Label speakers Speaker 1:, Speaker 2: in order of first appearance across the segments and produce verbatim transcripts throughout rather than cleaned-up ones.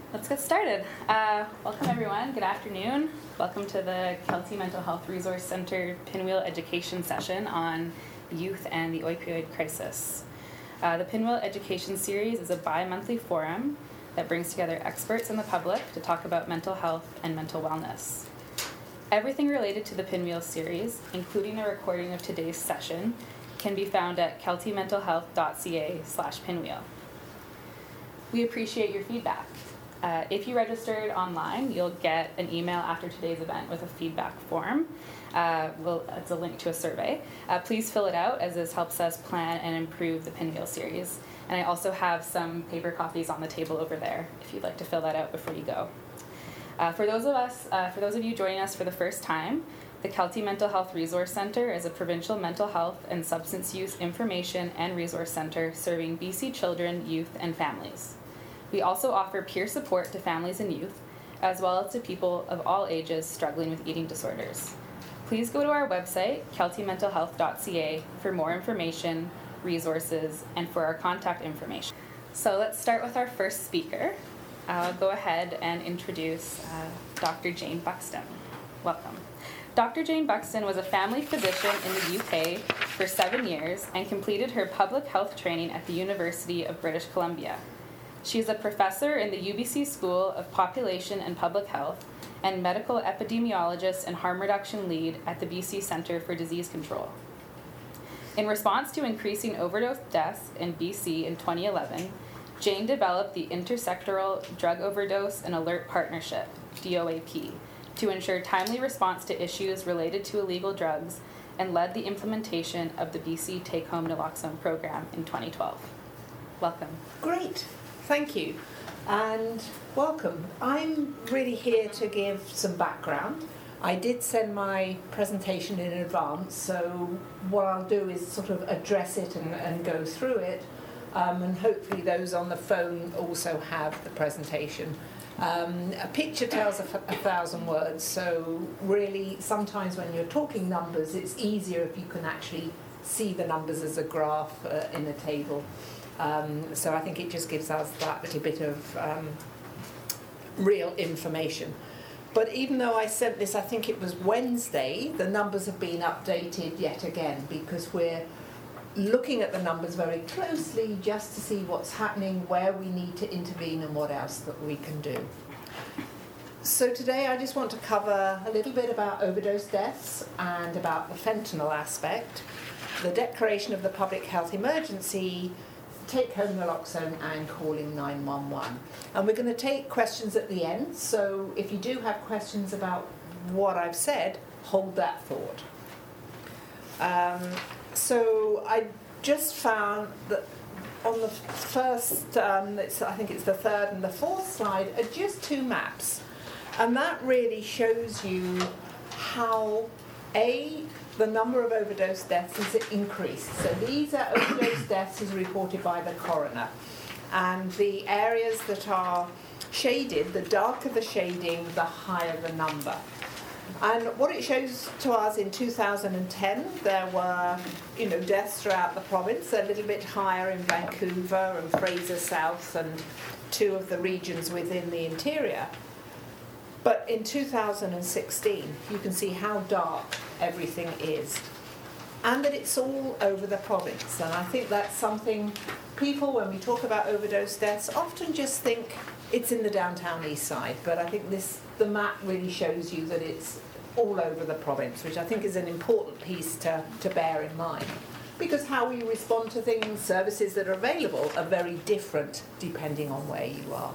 Speaker 1: Let's get started. Uh, welcome everyone, good afternoon. Welcome to the Kelty Mental Health Resource Center Pinwheel Education Session on Youth and the Opioid Crisis. Uh, the Pinwheel Education Series is a bi-monthly forum that brings together experts and the public to talk about mental health and mental wellness. Everything related to the Pinwheel series, including a recording of today's session, can be found at keltymentalhealth.ca slash pinwheel. We appreciate your feedback. Uh, if you registered online, you'll get an email after today's event with a feedback form. Uh, we'll, it's a link to a survey. Uh, please fill it out, as this helps us plan and improve the Pinwheel series. And I also have some paper copies on the table over there if you'd like to fill that out before you go. Uh, for those of us, uh, for those of you joining us for the first time, the Kelty Mental Health Resource Center is a provincial mental health and substance use information and resource center serving B C children, youth, and families. We also offer peer support to families and youth, as well as to people of all ages struggling with eating disorders. Please go to our website, kelty mental health dot c a, for more information, resources, and for our contact information. So let's start with our first speaker. I'll go ahead and introduce uh, Doctor Jane Buxton. Welcome. Doctor Jane Buxton was a family physician in the U K for seven years and completed her public health training at the University of British Columbia. She is a professor in the U B C School of Population and Public Health and medical epidemiologist and harm reduction lead at the B C Centre for Disease Control. In response to increasing overdose deaths in B C in twenty eleven, Jane developed the Intersectoral Drug Overdose and Alert Partnership, D O A P, to ensure timely response to issues related to illegal drugs and led the implementation of the B C Take-Home Naloxone program in twenty twelve. Welcome.
Speaker 2: Great. Thank you, and welcome. I'm really here to give some background. I did send my presentation in advance, so what I'll do is sort of address it and, and go through it, um, and hopefully those on the phone also have the presentation. Um, a picture tells a, f- a thousand words, so really sometimes when you're talking numbers, it's easier if you can actually see the numbers as a graph uh, in a table. Um, so I think it just gives us that little bit of um, real information. But even though I sent this, I think it was Wednesday, the numbers have been updated yet again because we're looking at the numbers very closely just to see what's happening, where we need to intervene and what else that we can do. So today I just want to cover a little bit about overdose deaths and about the fentanyl aspect, the declaration of the public health emergency, take-home naloxone, and calling nine one one. And we're going to take questions at the end, so if you do have questions about what I've said, hold that thought. Um, so I just found that on the first, um, it's, I think it's the third and the fourth slide, are just two maps. And that really shows you how, A, the number of overdose deaths has increased. So these are overdose deaths as reported by the coroner. And the areas that are shaded, the darker the shading, the higher the number. And what it shows to us in two thousand ten, there were, you know, deaths throughout the province, a little bit higher in Vancouver and Fraser South and two of the regions within the interior. But in two thousand sixteen, you can see how dark everything is, and that it's all over the province. And I think that's something people, when we talk about overdose deaths, often just think it's in the downtown east side. But I think this, the map really shows you that it's all over the province, which I think is an important piece to, to bear in mind. Because how we respond to things, services that are available, are very different depending on where you are.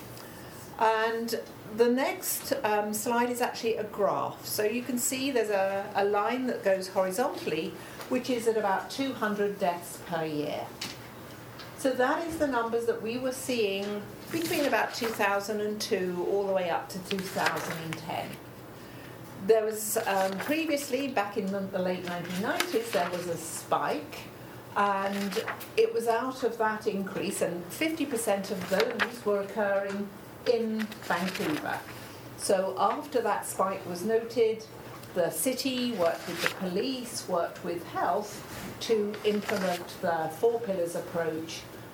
Speaker 2: And the next um, slide is actually a graph. So you can see there's a, a line that goes horizontally, which is at about two hundred deaths per year. So that is the numbers that we were seeing between about two thousand two all the way up to two thousand ten. There was um, previously, back in the, the late nineteen nineties, there was a spike, and it was out of that increase, and fifty percent of those were occurring in Vancouver. So after that spike was noted, the city worked with the police, worked with health to implement the four pillars approach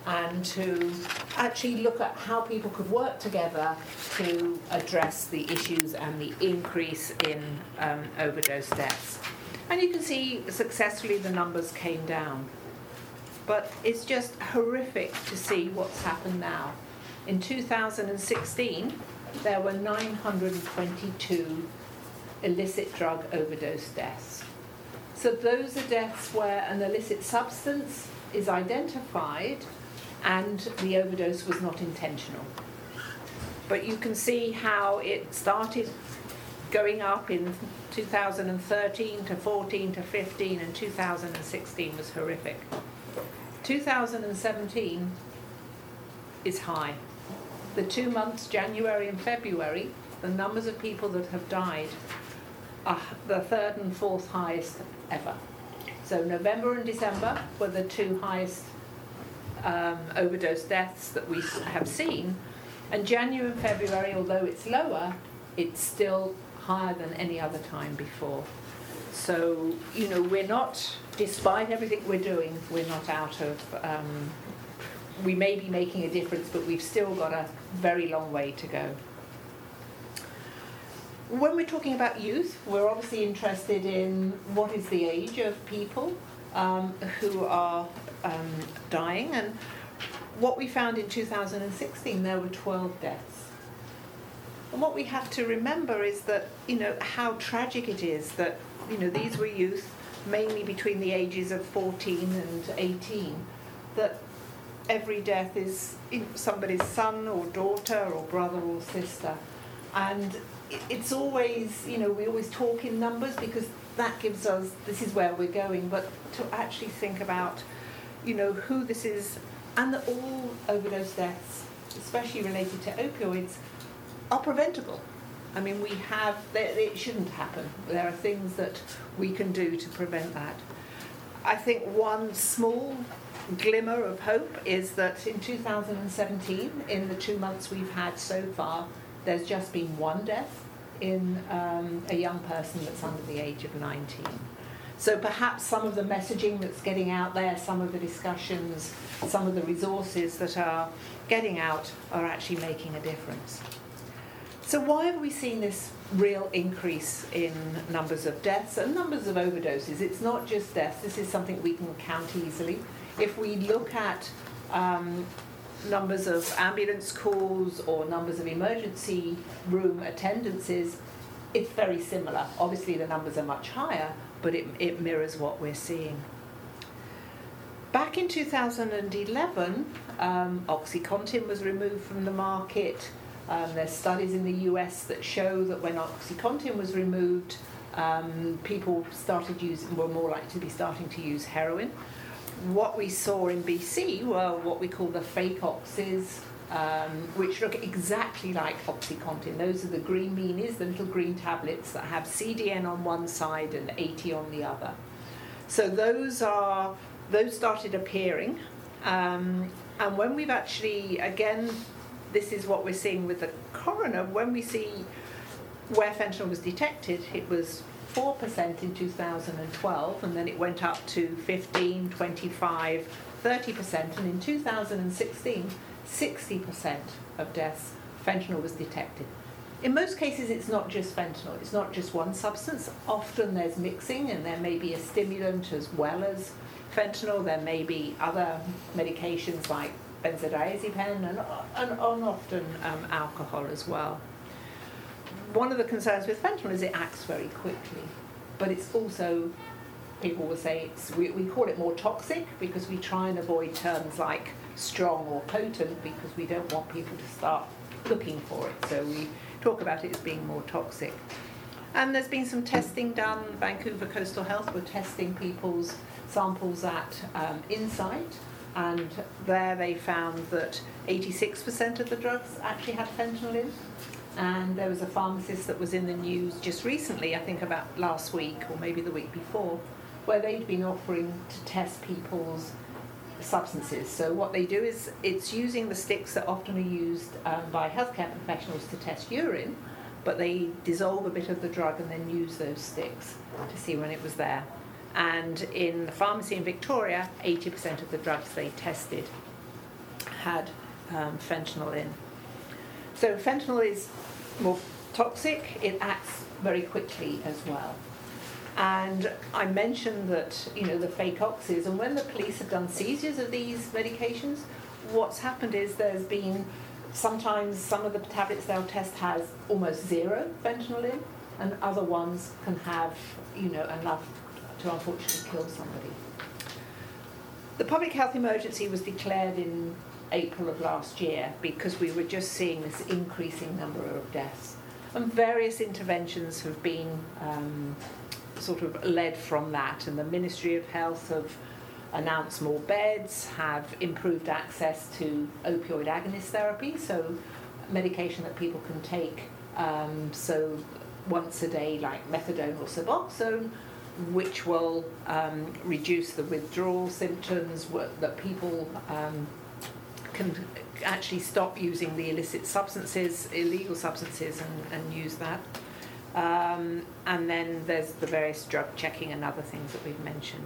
Speaker 2: and to actually look at how people could work together to address the issues and the increase in um, overdose deaths. And you can see successfully the numbers came down. But it's just horrific to see what's happened now. In two thousand sixteen, there were nine hundred twenty-two illicit drug overdose deaths. So those are deaths where an illicit substance is identified and the overdose was not intentional. But you can see how it started going up in two thousand thirteen to fourteen to fifteen, and two thousand sixteen was horrific. two thousand seventeen is high. The two months, January and February, the numbers of people that have died are the third and fourth highest ever. So November and December were the two highest um, overdose deaths that we have seen. And January and February, although it's lower, it's still higher than any other time before. So, you know, we're not, despite everything we're doing, we're not out of, um, we may be making a difference, but we've still got a very long way to go. When we're talking about youth, we're obviously interested in what is the age of people um, who are um, dying. And what we found in two thousand sixteen, there were twelve deaths. And what we have to remember is that, you know, how tragic it is that, you know, these were youth, mainly between the ages of fourteen and eighteen, that every death is somebody's son or daughter or brother or sister. And it's always, you know, we always talk in numbers because that gives us, this is where we're going, but to actually think about, you know, who this is, and that all overdose deaths, especially related to opioids, are preventable. I mean, we have, it shouldn't happen. There are things that we can do to prevent that. I think one small glimmer of hope is that in two thousand seventeen, in the two months we've had so far, there's just been one death in um, a young person that's under the age of nineteen. So perhaps some of the messaging that's getting out there, some of the discussions, some of the resources that are getting out are actually making a difference. So why have we seen this real increase in numbers of deaths and numbers of overdoses? It's not just deaths. This is something we can count easily. If we look at um, numbers of ambulance calls or numbers of emergency room attendances, it's very similar. Obviously the numbers are much higher, but it, it mirrors what we're seeing. Back in two thousand eleven, um, OxyContin was removed from the market. Um, there's studies in the U S that show that when OxyContin was removed, um, people started using, were more likely to be starting to use heroin. What we saw in B C were what we call the fake oxys, um, which look exactly like OxyContin. Those are the green meanies, the little green tablets that have C D N on one side and eighty on the other. So those are those started appearing, um, and when we've actually, again, this is what we're seeing with the coroner. When we see where fentanyl was detected, it was four percent in two thousand twelve, and then it went up to fifteen, twenty-five, thirty percent, and in two thousand sixteen, sixty percent of deaths, fentanyl was detected. In most cases, it's not just fentanyl, it's not just one substance. Often there's mixing, and there may be a stimulant as well as fentanyl. There may be other medications like benzodiazepine, and, and, and often um, alcohol as well. One of the concerns with fentanyl is it acts very quickly, but it's also, people will say, it's, we, we call it more toxic because we try and avoid terms like strong or potent because we don't want people to start looking for it. So we talk about it as being more toxic. And there's been some testing done. Vancouver Coastal Health were testing people's samples at um, Insight, and there they found that eighty-six percent of the drugs actually had fentanyl in. And there was a pharmacist that was in the news just recently, I think about last week or maybe the week before, where they'd been offering to test people's substances. So what they do is, it's using the sticks that often are used um, by healthcare professionals to test urine, but they dissolve a bit of the drug and then use those sticks to see when it was there. And in the pharmacy in Victoria, eighty percent of the drugs they tested had um, fentanyl in. So fentanyl is more toxic, it acts very quickly as well. And I mentioned that, you know, the fake oxys, and when the police have done seizures of these medications, what's happened is there's been, sometimes some of the tablets they'll test has almost zero fentanyl in, and other ones can have, you know, enough to unfortunately kill somebody. The public health emergency was declared in April of last year because we were just seeing this increasing number of deaths. And various interventions have been um, sort of led from that, and the Ministry of Health have announced more beds, have improved access to opioid agonist therapy, so medication that people can take um, so once a day, like methadone or Suboxone, which will um, reduce the withdrawal symptoms, that people um, can actually stop using the illicit substances, illegal substances, and, and use that. Um, and then there's the various drug checking and other things that we've mentioned.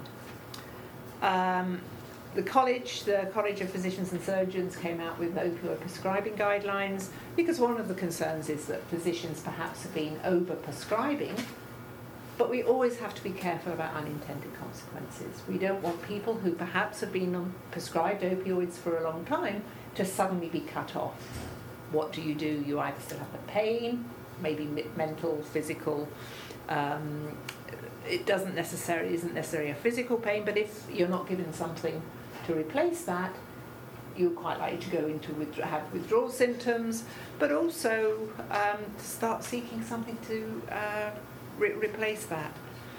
Speaker 2: Um, the college, the College of Physicians and Surgeons came out with opioid prescribing guidelines because one of the concerns is that physicians perhaps have been over-prescribing, but we always have to be careful about unintended consequences. We don't want people who perhaps have been on prescribed opioids for a long time to suddenly be cut off. What do you do? You either still have the pain, maybe mental, physical. Um, it doesn't necessarily isn't necessarily a physical pain, but if you're not given something to replace that, you're quite likely to go into with, have withdrawal symptoms, but also um, to start seeking something to uh, re- replace that.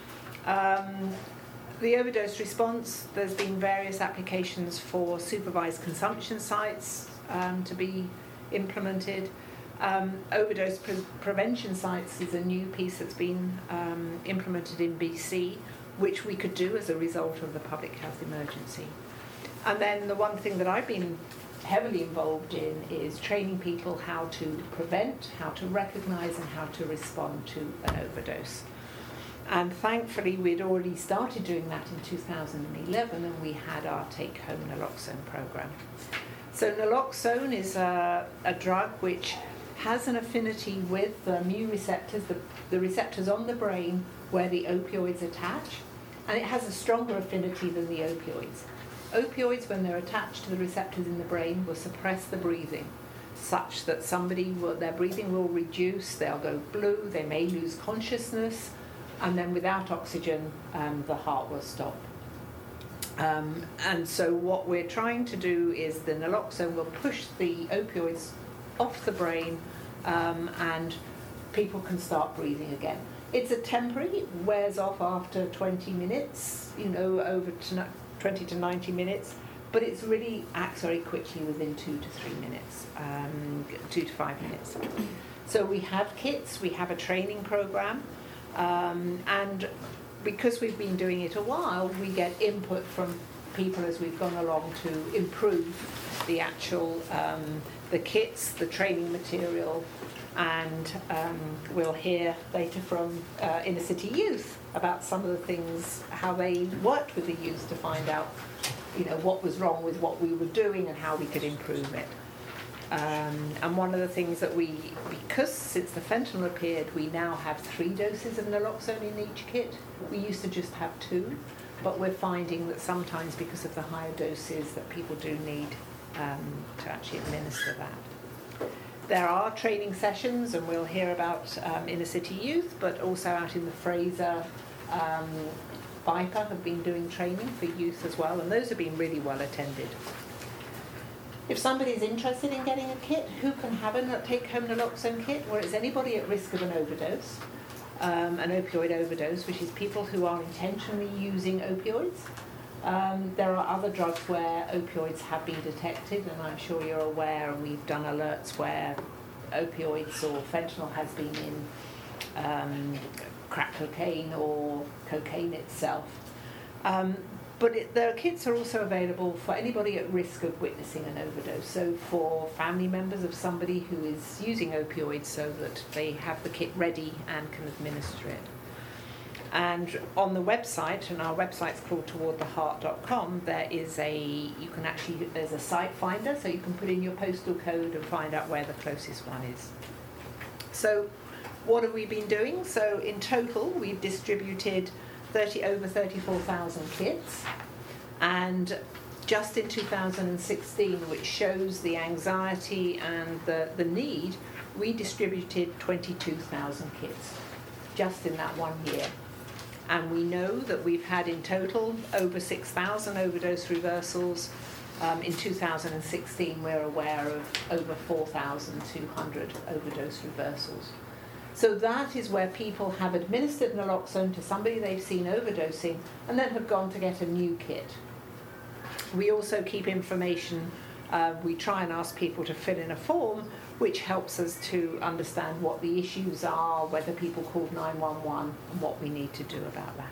Speaker 2: Um, the overdose response, there's been various applications for supervised consumption sites um, to be implemented. Um, overdose pre- prevention sites is a new piece that's been um, implemented in B C, which we could do as a result of the public health emergency. And then the one thing that I've been heavily involved in is training people how to prevent, how to recognise, and how to respond to an overdose. And thankfully we'd already started doing that in two thousand eleven, and we had our take-home naloxone program. So naloxone is a, a drug which has an affinity with the mu receptors, the, the receptors on the brain where the opioids attach, and it has a stronger affinity than the opioids. Opioids, when they're attached to the receptors in the brain, will suppress the breathing, such that somebody will, their breathing will reduce, they'll go blue, they may lose consciousness, and then without oxygen, um, the heart will stop. Um, and so what we're trying to do is the naloxone will push the opioids off the brain, um, and people can start breathing again. It's a temporary, it wears off after twenty minutes, you know, over to twenty to ninety minutes, but it's really acts very quickly within two to three minutes, um, two to five minutes. So we have kits, we have a training program, um, and because we've been doing it a while, we get input from people as we've gone along to improve the actual, um, the kits, the training material, and um, we'll hear later from uh, inner city youth about some of the things, how they worked with the youth to find out, you know, what was wrong with what we were doing and how we could improve it. Um, and one of the things that we, because since the fentanyl appeared, we now have three doses of naloxone in each kit. We used to just have two, but we're finding that sometimes because of the higher doses that people do need um, to actually administer that. There are training sessions, and we'll hear about um, inner city youth, but also out in the Fraser, um, Viper have been doing training for youth as well, and those have been really well attended. If somebody's interested in getting a kit, who can have a take-home naloxone kit? Well, it's anybody at risk of an overdose, um, an opioid overdose, which is people who are intentionally using opioids. Um, there are other drugs where opioids have been detected, and I'm sure you're aware, and we've done alerts where opioids or fentanyl has been in um, crack cocaine or cocaine itself. Um, But it, the kits are also available for anybody at risk of witnessing an overdose. So for family members of somebody who is using opioids, so that they have the kit ready and can administer it. And on the website, and our website's called toward the heart dot com, there is a, you can actually, there's a site finder, so you can put in your postal code and find out where the closest one is. So what have we been doing? So in total, we've distributed thirty, over thirty-four thousand kits. And just in two thousand sixteen, which shows the anxiety and the, the need, we distributed twenty-two thousand kits just in that one year. And we know that we've had in total over six thousand overdose reversals. Um, in two thousand sixteen, we're aware of over four thousand two hundred overdose reversals. So that is where people have administered naloxone to somebody they've seen overdosing and then have gone to get a new kit. We also keep information, uh, we try and ask people to fill in a form which helps us to understand what the issues are, whether people called nine one one, and what we need to do about that.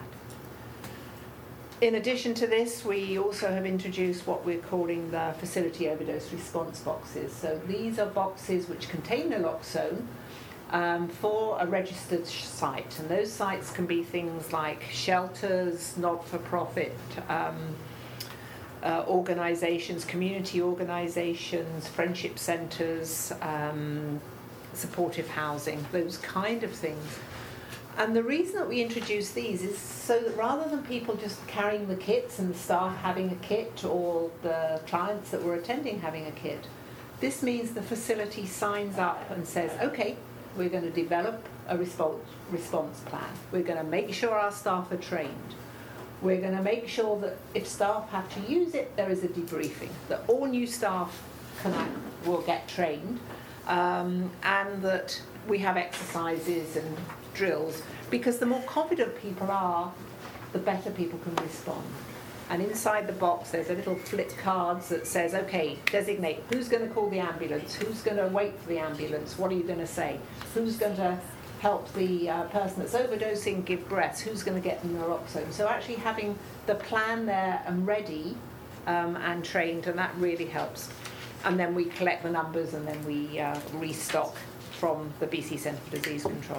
Speaker 2: In addition to this, we also have introduced what we're calling the facility overdose response boxes. So these are boxes which contain naloxone um, for a registered sh- site. And those sites can be things like shelters, not-for-profit um, uh, organisations, community organisations, friendship centres, um, supportive housing, those kind of things. And the reason that we introduce these is so that rather than people just carrying the kits and the staff having a kit or the clients that were attending having a kit, this means the facility signs up and says, okay, we're going to develop a response, response plan. We're going to make sure our staff are trained. We're going to make sure that if staff have to use it, there is a debriefing, that all new staff can, will get trained, um, and that we have exercises and drills, because the more confident people are, the better people can respond. And inside the box there's a little flip cards that says, okay, designate who's going to call the ambulance, who's going to wait for the ambulance, what are you going to say, who's going to help the uh, person that's overdosing give breaths, who's going to get the naloxone. So actually having the plan there and ready um, and trained, and that really helps. And then we collect the numbers and then we uh, restock from the B C Centre for Disease Control.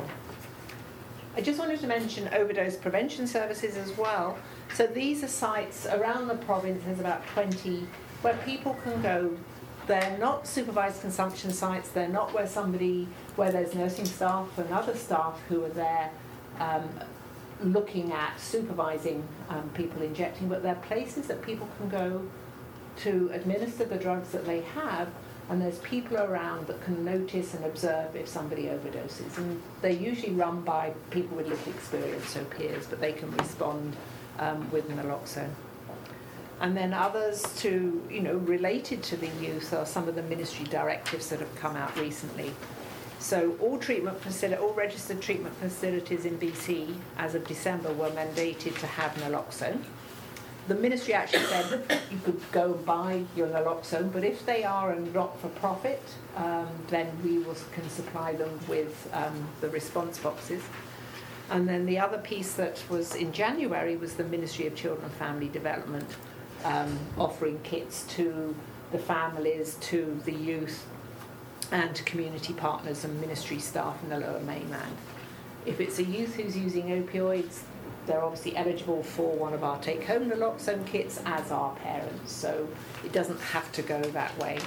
Speaker 2: I just wanted to mention overdose prevention services as well. So these are sites around the province, there's about twenty, where people can go. They're not supervised consumption sites, they're not where somebody, where there's nursing staff and other staff who are there um, looking at supervising um, people injecting, but they're places that people can go to administer the drugs that they have, and there's people around that can notice and observe if somebody overdoses. And they're usually run by people with lived experience, so peers, but they can respond um, with naloxone. And then others to, you know, related to the youth are some of the ministry directives that have come out recently. So all treatment facility, all registered treatment facilities in B C as of December were mandated to have naloxone. The ministry actually said you could go and buy your naloxone, but if they are a not-for-profit, um, then we will, can supply them with um, the response boxes. And then the other piece that was in January was the Ministry of Children and Family Development um, offering kits to the families, to the youth, and to community partners and ministry staff in the Lower Mainland. If it's a youth who's using opioids, they're obviously eligible for one of our take-home naloxone kits, as are parents, so it doesn't have to go that way.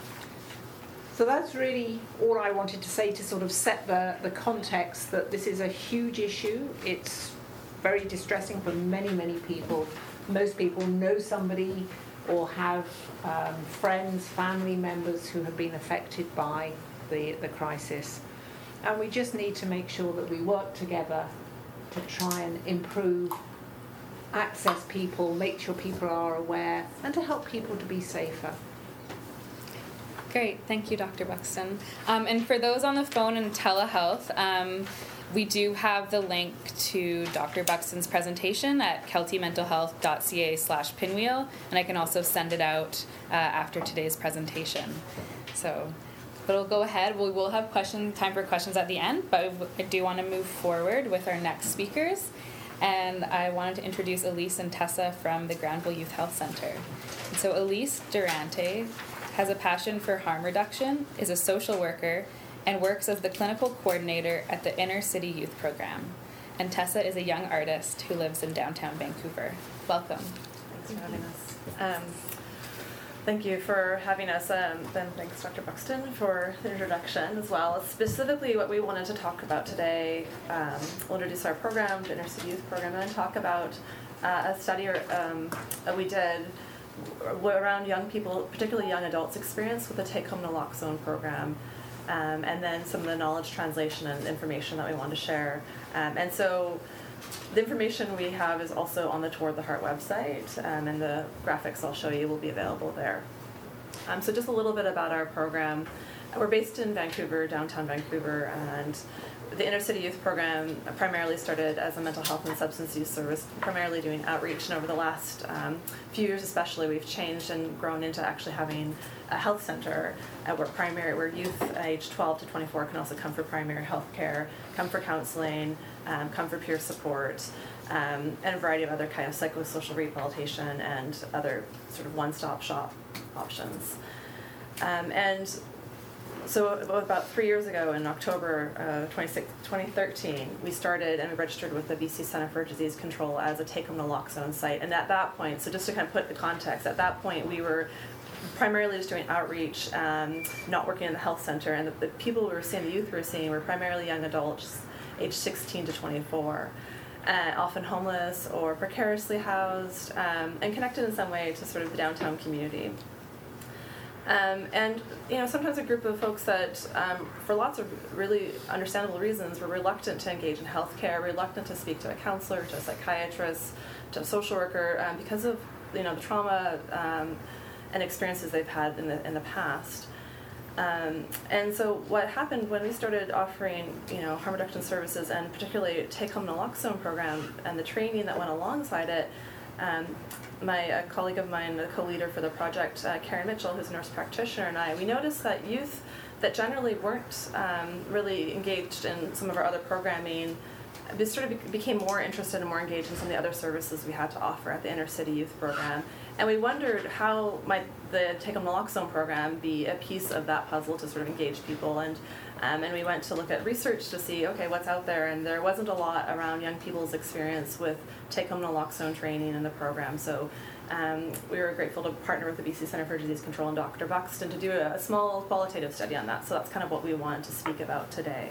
Speaker 2: So that's really all I wanted to say to sort of set the, the context that this is a huge issue. It's very distressing for many, many people. Most people know somebody or have um, friends, family members who have been affected by the, the crisis. And we just need to make sure that we work together to try and improve, access people, make sure people are aware, and to help people to be safer.
Speaker 1: Great, thank you, Doctor Buxton. Um, and for those on the phone and telehealth, um, we do have the link to Doctor Buxton's presentation at keltymentalhealth.ca slash pinwheel, and I can also send it out uh, after today's presentation. So, but we'll go ahead. We will have question time for questions at the end, but I do want to move forward with our next speakers. And I wanted to introduce Elise and Tessa from the Granville Youth Health Center. And so Elise Durante has a passion for harm reduction, is a social worker, and works as the clinical coordinator at the Inner City Youth Program. And Tessa is a young artist who lives in downtown Vancouver. Welcome.
Speaker 3: Thanks for having us. Um, thank you for having us, um, and thanks Doctor Buxton for the introduction as well. Specifically what we wanted to talk about today, um, we'll introduce our program, the Inner City Youth Program, and then talk about uh, a study or, um, that we did around young people, particularly young adults' experience with the Take Home Naloxone program, um, and then some of the knowledge translation and information that we want to share. Um, and so the information we have is also on the Toward the Heart website, um, and the graphics I'll show you will be available there. Um, so just a little bit about our program. We're based in Vancouver, downtown Vancouver, and the Inner City Youth Program primarily started as a mental health and substance use service, primarily doing outreach, and over the last um, few years especially, we've changed and grown into actually having a health center uh, where primary, where youth aged twelve to twenty-four can also come for primary health care, come for counseling, um, come for peer support, um, and a variety of other kind of psychosocial rehabilitation and other sort of one-stop shop options. Um, and So about three years ago, in October uh, twenty thirteen, we started and we registered with the B C Centre for Disease Control as a Take Home Naloxone site. And at that point, so just to kind of put the context, at that point we were primarily just doing outreach, um, not working in the health center. And the, the people we were seeing, the youth we were seeing, were primarily young adults aged sixteen to twenty-four. Uh, often homeless or precariously housed, um, and connected in some way to sort of the downtown community. Um, and, you know, sometimes a group of folks that, um, for lots of really understandable reasons, were reluctant to engage in healthcare, reluctant to speak to a counselor, to a psychiatrist, to a social worker, um, because of, you know, the trauma um, and experiences they've had in the in the past. Um, and so what happened when we started offering, you know, harm reduction services, and particularly take-home naloxone program and the training that went alongside it, um, my uh, colleague of mine, the co-leader for the project, uh, Karen Mitchell, who's a nurse practitioner, and I, we noticed that youth that generally weren't um, really engaged in some of our other programming, they sort of became more interested and more engaged in some of the other services we had to offer at the Inner City Youth Program. And we wondered how might the Take Home Naloxone program be a piece of that puzzle to sort of engage people. And um, and we went to look at research to see, okay, what's out there. And there wasn't a lot around young people's experience with Take Home Naloxone training in the program. So um, we were grateful to partner with the B C Centre for Disease Control and Doctor Buxton to do a, a small qualitative study on that. So that's kind of what we wanted to speak about today.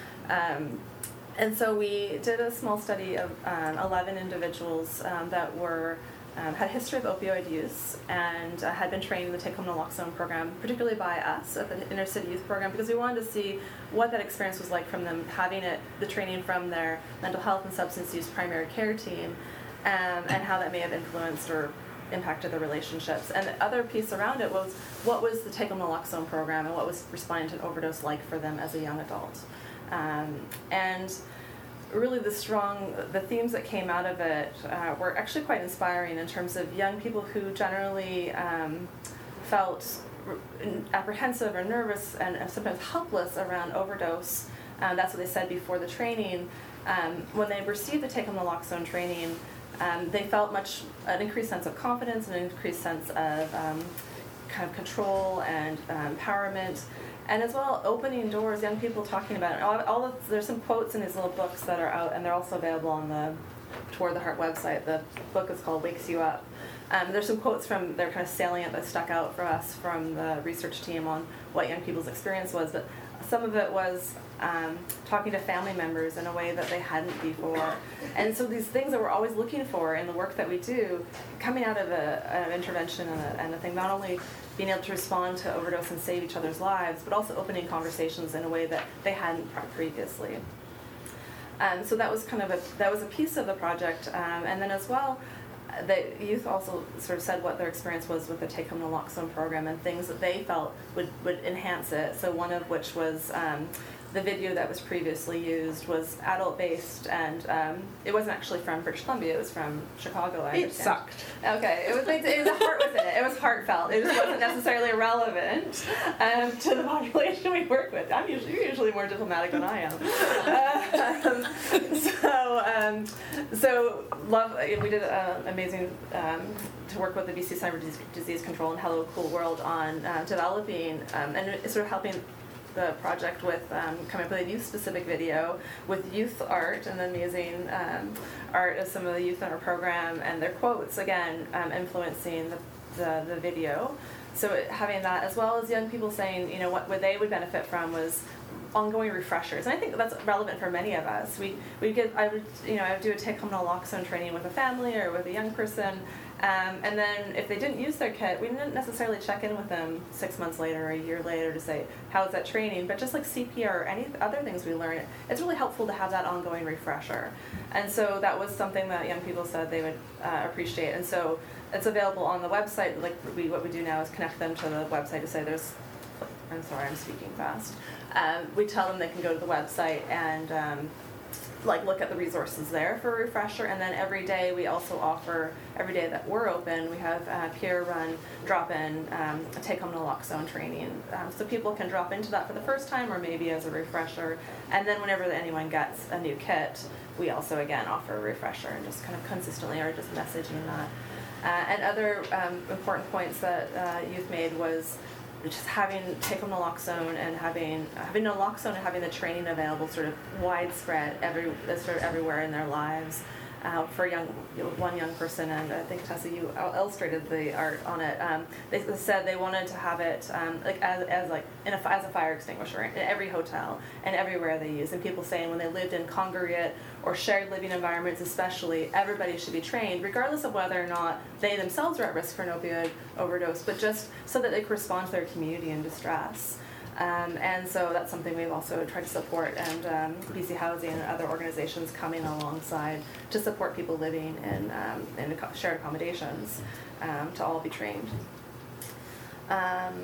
Speaker 3: Um, and so we did a small study of um, eleven individuals um, that were Um, had a history of opioid use and uh, had been trained in the Take Home Naloxone program, particularly by us at the Inner City Youth Program, because we wanted to see what that experience was like from them having it, the training from their mental health and substance use primary care team, um, and how that may have influenced or impacted their relationships. And the other piece around it was, what was the Take Home Naloxone program and what was responding to an overdose like for them as a young adult. Um, and really the strong, the themes that came out of it uh, were actually quite inspiring in terms of young people who generally um, felt apprehensive or nervous and, and sometimes helpless around overdose. Um, that's what they said before the training. Um, when they received the Take Home Naloxone training, um, they felt much, an increased sense of confidence, an increased sense of um, kind of control and um, empowerment. And as well, opening doors, young people talking about it. All, all of, there's some quotes in these little books that are out, and they're also available on the Toward the Heart website. The book is called Wakes You Up. Um, there's some quotes from, they're kind of salient that stuck out for us from the research team on what young people's experience was. But some of it was um, talking to family members in a way that they hadn't before. And so these things that we're always looking for in the work that we do, coming out of a, an intervention and a, and a thing, not only being able to respond to overdose and save each other's lives, but also opening conversations in a way that they hadn't previously. Um, so that was kind of a, that was a piece of the project. Um, and then as well, the youth also sort of said what their experience was with the Take Home Naloxone program and things that they felt would, would enhance it. So one of which was um, the video that was previously used was adult-based, and um, it wasn't actually from British Columbia, it was from Chicago, I
Speaker 2: It
Speaker 3: understand.
Speaker 2: sucked.
Speaker 3: Okay, it was, it was a heart with it. It was heartfelt. It just wasn't necessarily relevant um, to the population we work with. I'm usually, you're usually more diplomatic than I am. Um, so, um, so love. We did uh, amazing um, to work with the B C Centre for Disease Control and Hello Cool World on uh, developing um, and sort of helping the project with um, coming up with a youth-specific video with youth art and amazing um, art of some of the youth in our program, and their quotes, again, um, influencing the, the, the video. So it, having that, as well as young people saying, you know, what, what they would benefit from was ongoing refreshers. And I think that's relevant for many of us. We we get I would you know I would do a take-home naloxone training with a family or with a young person, um, and then if they didn't use their kit, we didn't necessarily check in with them six months later or a year later to say how's that training. But just like C P R or any other things we learn, it's really helpful to have that ongoing refresher. And so that was something that young people said they would uh, appreciate. And so it's available on the website. Like we what we do now is connect them to the website to say there's. I'm sorry, I'm speaking fast. Um, we tell them they can go to the website and um, like look at the resources there for a refresher. And then every day we also offer, every day that we're open, we have uh, peer-run drop-in um, take-home naloxone training. Um, so people can drop into that for the first time or maybe as a refresher. And then whenever anyone gets a new kit, we also again offer a refresher and just kind of consistently are just messaging that. Uh, and other um, important points that uh, youth made was just having take-home naloxone and having having naloxone and having the training available sort of widespread every sort of everywhere in their lives. Uh, for young one young person, and I think Tessa, you illustrated the art on it. Um, they said they wanted to have it um, like as, as like in a, as a fire extinguisher in every hotel and everywhere they use. And people saying when they lived in congregate or shared living environments, especially, everybody should be trained, regardless of whether or not they themselves are at risk for an opioid overdose, but just so that they can respond to their community in distress. Um, and so that's something we've also tried to support, and um, B C Housing and other organizations coming alongside to support people living in, um, in shared accommodations um, to all be trained. Um,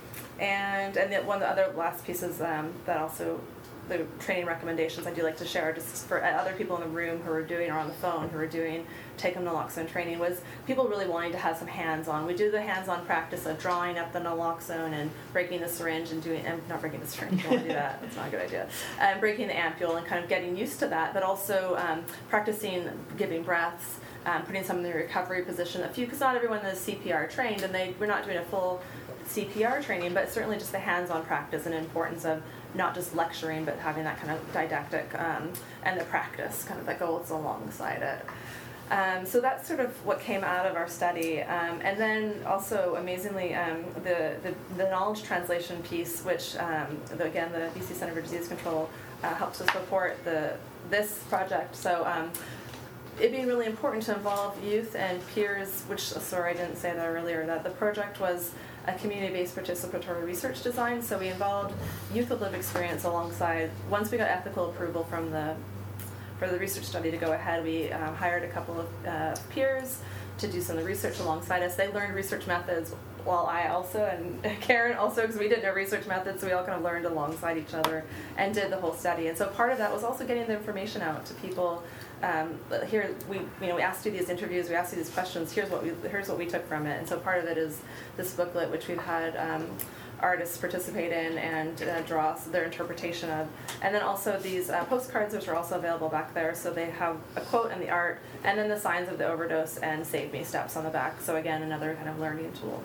Speaker 3: and and the, one of the other last pieces um, that also the training recommendations I do like to share just for other people in the room who are doing or on the phone who are doing take-home naloxone training was people really wanting to have some hands-on. We do the hands-on practice of drawing up the naloxone and breaking the syringe and doing, and not breaking the syringe, don't want to do that, that's not a good idea, and breaking the ampule and kind of getting used to that, but also um, practicing giving breaths, um, putting some in the recovery position, a few, because not everyone is C P R trained, and they we're not doing a full C P R training, but certainly just the hands-on practice and importance of not just lecturing, but having that kind of didactic um, and the practice kind of that goes alongside it. Um, so that's sort of what came out of our study. Um, and then also, amazingly, um, the, the, the knowledge translation piece, which, um, the, again, the B C Center for Disease Control uh, helps us support the, this project. So um, it being really important to involve youth and peers, which, sorry, I didn't say that earlier, that the project was a community-based participatory research design. So we involved youth with lived experience alongside, once we got ethical approval from the, for the research study to go ahead, we um, hired a couple of uh, peers to do some of the research alongside us. They learned research methods while I also, and Karen also, because we didn't know research methods, so we all kind of learned alongside each other and did the whole study. And so part of that was also getting the information out to people. Um, here we, you know, we asked you these interviews, we asked you these questions. Here's what we, here's what we took from it. And so part of it is this booklet, which we've had um, artists participate in and uh, draw their interpretation of, and then also these uh, postcards, which are also available back there. So they have a quote and the art, and then the signs of the overdose and Save Me steps on the back. So again, another kind of learning tool.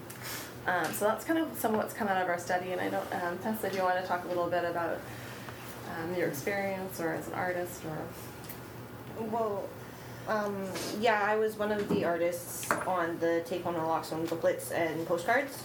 Speaker 3: Um, so that's kind of some of what's come out of our study. And I don't, um, Tessa, do you want to talk a little bit about um, your experience, or as an artist, or?
Speaker 4: Well, um, yeah, I was one of the artists on the Take Home Naloxone booklets and postcards.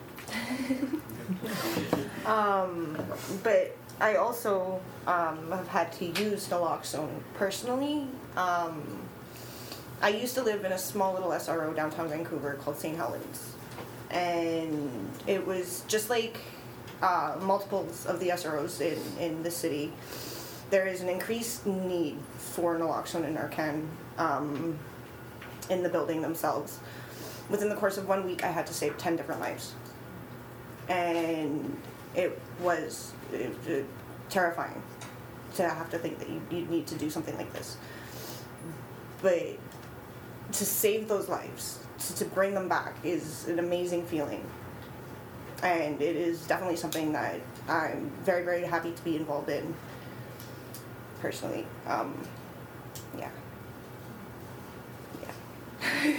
Speaker 4: um, but I also um, have had to use naloxone personally. Um, I used to live in a small little S R O downtown Vancouver called Saint Helens. And it was just like uh, multiples of the S R Os in, in the city. There is an increased need for naloxone and Narcan um, in the building themselves. Within the course of one week, I had to save ten different lives. And it was it, it, terrifying to have to think that you, you need to do something like this. But to save those lives, to, to bring them back, is an amazing feeling. And it is definitely something that I'm very, very happy to be involved in. Personally, um, yeah,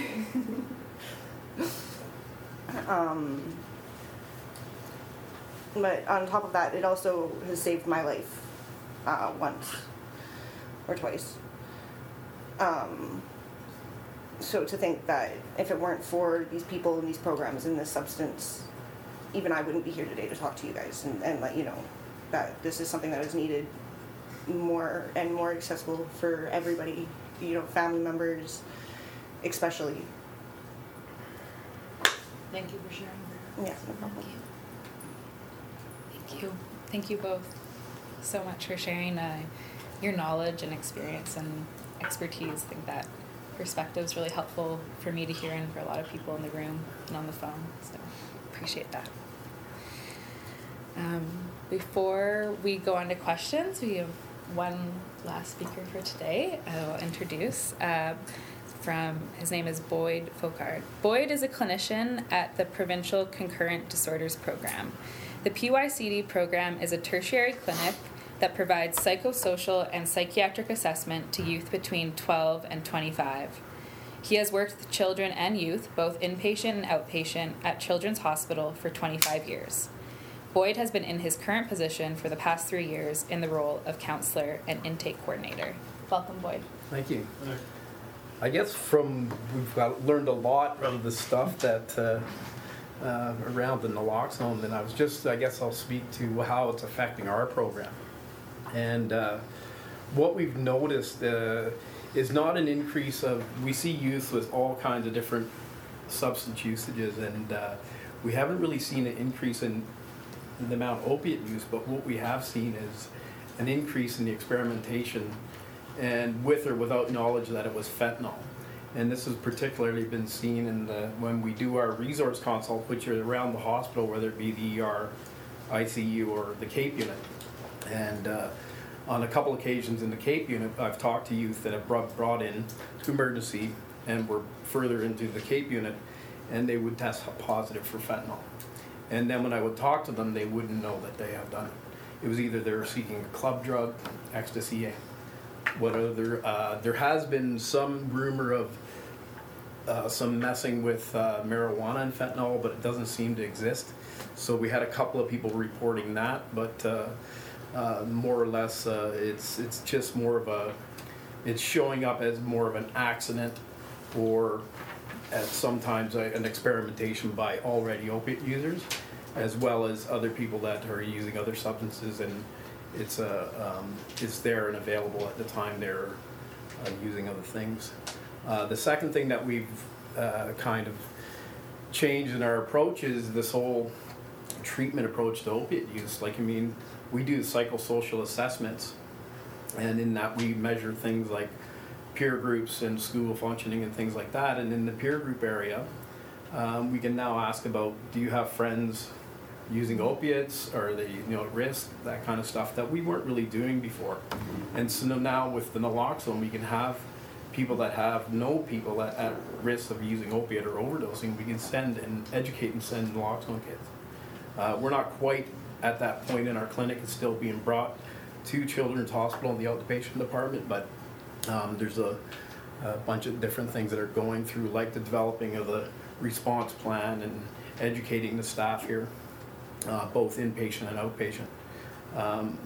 Speaker 4: yeah. um, but on top of that, it also has saved my life uh, once or twice. Um, so to think that if it weren't for these people and these programs and this substance, even I wouldn't be here today to talk to you guys and, and let you know that this is something that is needed more and more accessible for everybody, you know, family members especially.
Speaker 1: Thank you for sharing that.
Speaker 4: Yeah, no problem.
Speaker 1: Thank you. Thank you both so much for sharing uh, your knowledge and experience and expertise. I think that perspective is really helpful for me to hear and for a lot of people in the room and on the phone. So appreciate that. Um, before we go on to questions, we have one last speaker for today. I will introduce. Uh, From his name is Boyd Focard. Boyd is a clinician at the Provincial Concurrent Disorders Program. The P Y C D program is a tertiary clinic that provides psychosocial and psychiatric assessment to youth between twelve and twenty-five. He has worked with children and youth, both inpatient and outpatient, at Children's Hospital for twenty-five years. Boyd has been in his current position for the past three years in the role of counselor and intake coordinator. Welcome, Boyd.
Speaker 5: Thank you. I guess from we've got, learned a lot of the stuff that uh, uh, around the naloxone, and I was just I guess I'll speak to how it's affecting our program. And uh, what we've noticed uh, is not an increase of we see youth with all kinds of different substance usages, and uh, we haven't really seen an increase in, in the amount of opiate use. But what we have seen is an increase in the experimentation, and with or without knowledge that it was fentanyl. And this has particularly been seen in the, when we do our resource consult, which are around the hospital, whether it be the E R, I C U, or the CAPE unit. And uh, on a couple occasions in the CAPE unit, I've talked to youth that have brought, brought in to emergency and were further into the CAPE unit, and they would test positive for fentanyl. And then when I would talk to them, they wouldn't know that they have done it. It was either they were seeking a club drug, ecstasy, what other, uh, there has been some rumor of uh, some messing with uh, marijuana and fentanyl, but it doesn't seem to exist. So we had a couple of people reporting that, but uh, uh, more or less uh, it's it's just more of a, it's showing up as more of an accident or as sometimes a, an experimentation by already opiate users, as well as other people that are using other substances, and it's uh, um, it's there and available at the time they're uh, using other things. Uh, the second thing that we've uh, kind of changed in our approach is this whole treatment approach to opiate use. Like, I mean, we do psychosocial assessments, and in that we measure things like peer groups and school functioning and things like that. And in the peer group area, um, we can now ask about, do you have friends using opiates, or are they, you know, at risk, that kind of stuff that we weren't really doing before. And so now with the naloxone, we can have people that have no people at, at risk of using opiate or overdosing. We can send and educate and send naloxone kits. Uh, we're not quite at that point in our clinic. It's still being brought to Children's Hospital in the outpatient department, but um, there's a, a bunch of different things that are going through, like the developing of the response plan and educating the staff here. Uh, both inpatient and outpatient. Um,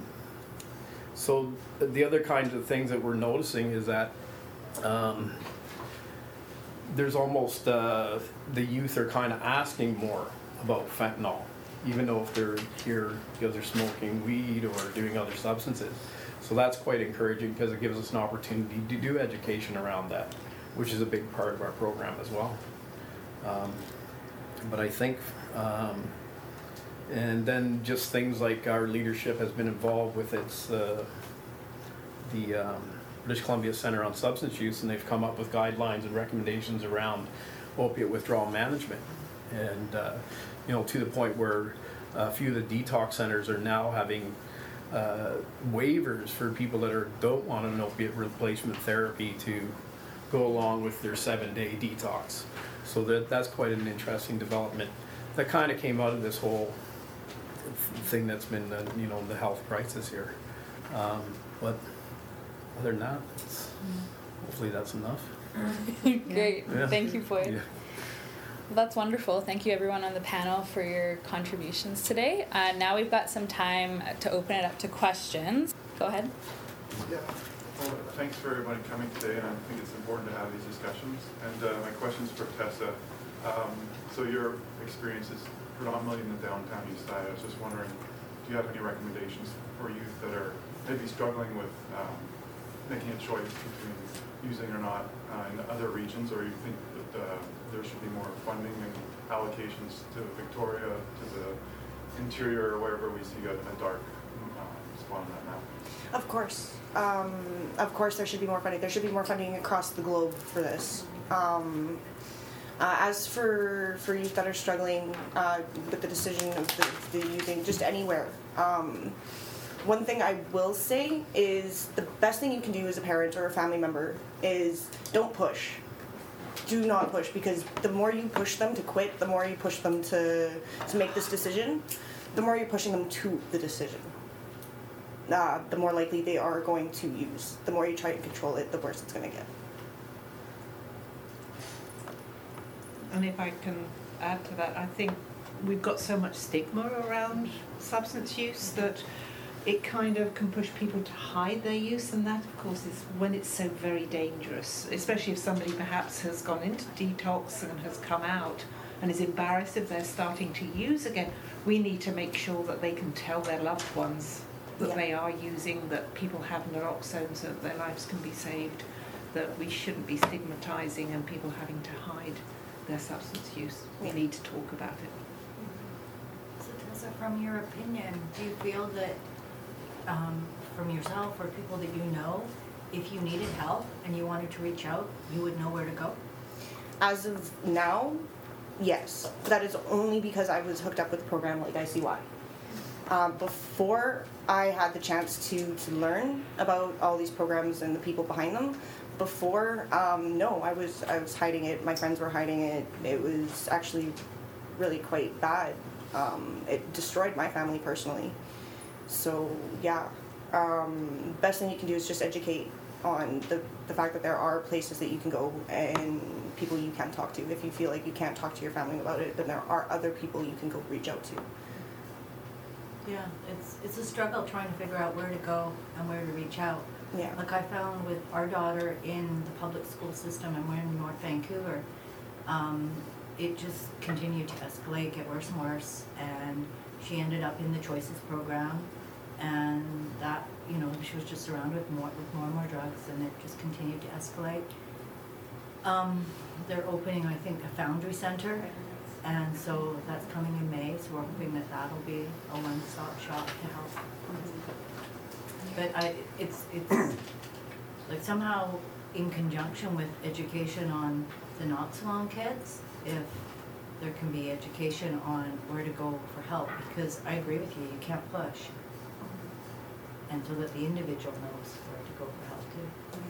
Speaker 5: so the other kinds of things that we're noticing is that um, there's almost, uh, the youth are kind of asking more about fentanyl, even though if they're here because they're smoking weed or doing other substances. So that's quite encouraging because it gives us an opportunity to do education around that, which is a big part of our program as well. Um, but I think um, and then just things like our leadership has been involved with its uh, the um, British Columbia Centre on Substance Use, and they've come up with guidelines and recommendations around opiate withdrawal management, and uh, you know, to the point where a few of the detox centers are now having uh, waivers for people that are don't want an opiate replacement therapy to go along with their seven-day detox. So that that's quite an interesting development that kind of came out of this whole thing that's been, the, you know, the health crisis here. Um, but other than that, it's, hopefully that's enough.
Speaker 1: Great.
Speaker 5: Yeah.
Speaker 1: Thank you, Boyd.
Speaker 5: Yeah.
Speaker 1: Well, that's wonderful. Thank you everyone on the panel for your contributions today. Uh, now we've got some time to open it up to questions. Go ahead.
Speaker 6: Yeah, well, thanks for everybody coming today, and I think it's important to have these discussions. And uh, my question's for Tessa. Um, so your experience is predominantly in the downtown east side. I was just wondering, do you have any recommendations for youth that are maybe struggling with um, making a choice between using or not uh, in other regions, or you think that uh, there should be more funding and allocations to Victoria, to the interior, or wherever we see a, a dark uh, spot on that map?
Speaker 4: Of course. Um, of course there should be more funding. There should be more funding across the globe for this. Um, uh, as for for youth that are struggling uh, with the decision of the, the using just anywhere, um, one thing I will say is the best thing you can do as a parent or a family member is don't push. Do not push, because the more you push them to quit, the more you push them to, to make this decision, the more you're pushing them to the decision. Uh, the more likely they are going to use. The more you try to control it, the worse it's going to get.
Speaker 2: And if I can add to that, I think we've got so much stigma around substance use that it kind of can push people to hide their use, and that of course is when it's so very dangerous, especially if somebody perhaps has gone into detox and has come out and is embarrassed if they're starting to use again. We need to make sure that they can tell their loved ones that
Speaker 4: Yeah.
Speaker 2: they are using, that people have naloxone so that their lives can be saved, that we shouldn't be stigmatizing and people having to hide their substance use. We
Speaker 4: Yeah.
Speaker 2: need to talk about it.
Speaker 7: So Tessa, from your opinion, do you feel that um, from yourself or people that you know, if you needed help and you wanted to reach out, you would know where to go?
Speaker 4: As of now, yes. That is only because I was hooked up with a program like I C Y. Um, before I had the chance to, to learn about all these programs and the people behind them, before, um, no, I was I was hiding it. My friends were hiding it. It was actually really quite bad. Um, it destroyed my family personally. So yeah, um, best thing you can do is just educate on the, the fact that there are places that you can go and people you can talk to. If you feel like you can't talk to your family about it, then there are other people you can go reach out to.
Speaker 7: Yeah, it's it's a struggle trying to figure out where to go and where to reach out.
Speaker 4: Yeah.
Speaker 7: Like I found with our daughter in the public school system, and we're in North Vancouver, um, it just continued to escalate, get worse and worse, and she ended up in the Choices program, and that, you know, she was just surrounded with more with more and more drugs, and it just continued to escalate. Um, they're opening, I think, a Foundry Center, and so that's coming in May, so we're hoping that that'll be a one-stop shop to help. But I, it's, it's, like somehow in conjunction with education on the Noxalon kids, if there can be education on where to go for help, because I agree with you, you can't push. And so that the individual knows where to go for help too.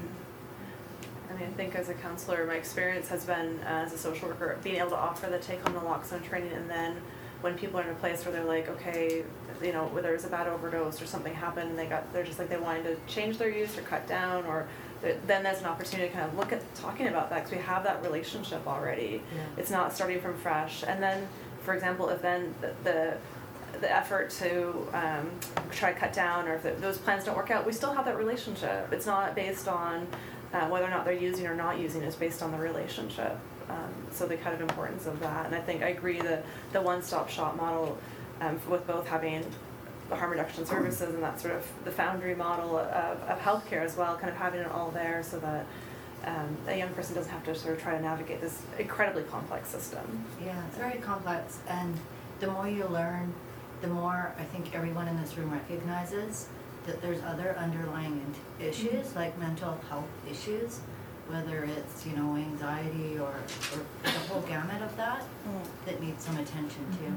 Speaker 3: I mean, I think as a counselor, my experience has been uh, as a social worker, being able to offer the take home naloxone training, and then when people are in a place where they're like, okay, you know, whether it's a bad overdose or something happened, and they got, they're just like, they wanted to change their use or cut down, or then there's an opportunity to kind of look at talking about that, because we have that relationship already.
Speaker 7: Yeah.
Speaker 3: It's not starting from fresh. And then, for example, if then the, the the effort to um, try to cut down, or if the, those plans don't work out, we still have that relationship. It's not based on uh, whether or not they're using or not using, it's based on the relationship. Um, so the kind of importance of that. And I think I agree that the one-stop shop model um, with both having the harm reduction services and that sort of the Foundry model of, of healthcare as well, kind of having it all there so that um, a young person doesn't have to sort of try to navigate this incredibly complex system.
Speaker 7: Yeah, it's very complex, and the more you learn, the more I think everyone in this room recognizes that there's other underlying in- issues, like mental health issues, whether it's, you know, anxiety or, or the whole gamut of that,
Speaker 4: Mm.
Speaker 7: that needs some attention too.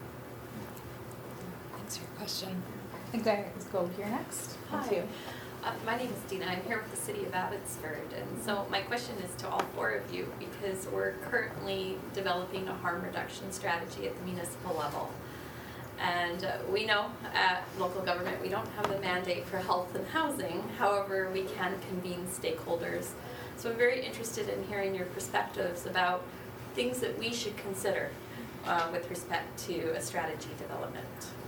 Speaker 1: Thanks for your question. I think I let's go here next. Thank
Speaker 8: Hi.
Speaker 1: you.
Speaker 8: Uh, my name is Dina. I'm here with the City of Abbotsford, and so my question is to all four of you, because we're currently developing a harm reduction strategy at the municipal level. And uh, we know at local government we don't have a mandate for health and housing, however we can convene stakeholders. So I'm very interested in hearing your perspectives about things that we should consider uh, with respect to a strategy development?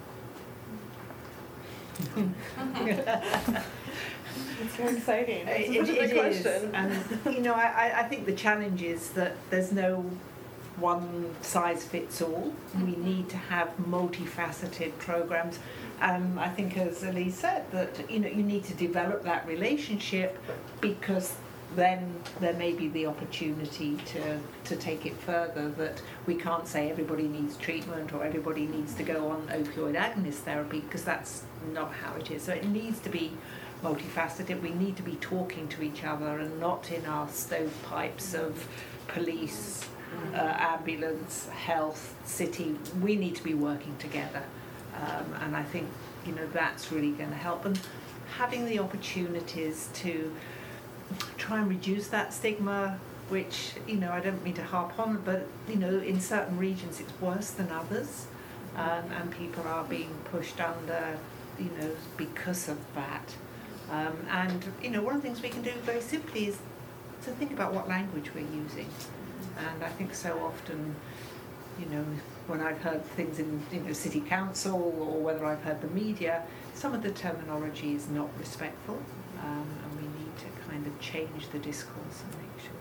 Speaker 3: It's very exciting.
Speaker 2: It,
Speaker 3: It's a
Speaker 2: it
Speaker 3: big
Speaker 2: is,
Speaker 3: question.
Speaker 2: and you know, I, I think the challenge is that there's no one size fits all. We need to have multifaceted programs. Um, I think, as Elise said, that you know you need to develop that relationship, because then there may be the opportunity to, to take it further, that we can't say everybody needs treatment or everybody needs to go on opioid agonist therapy, because that's not how it is. So it needs to be multifaceted. We need to be talking to each other and not in our stovepipes of police, uh, ambulance, health, city. We need to be working together. Um, and I think, you know, that's really going to help. And having the opportunities to try and reduce that stigma, which, you know, I don't mean to harp on, but, you know, in certain regions it's worse than others, um, and people are being pushed under, you know, because of that. Um, and, you know, one of the things we can do very simply is to think about what language we're using. And I think so often, you know, when I've heard things in, you know, city council, or whether I've heard the media, some of the terminology is not respectful, um, and we need to kind of change the discourse and make sure.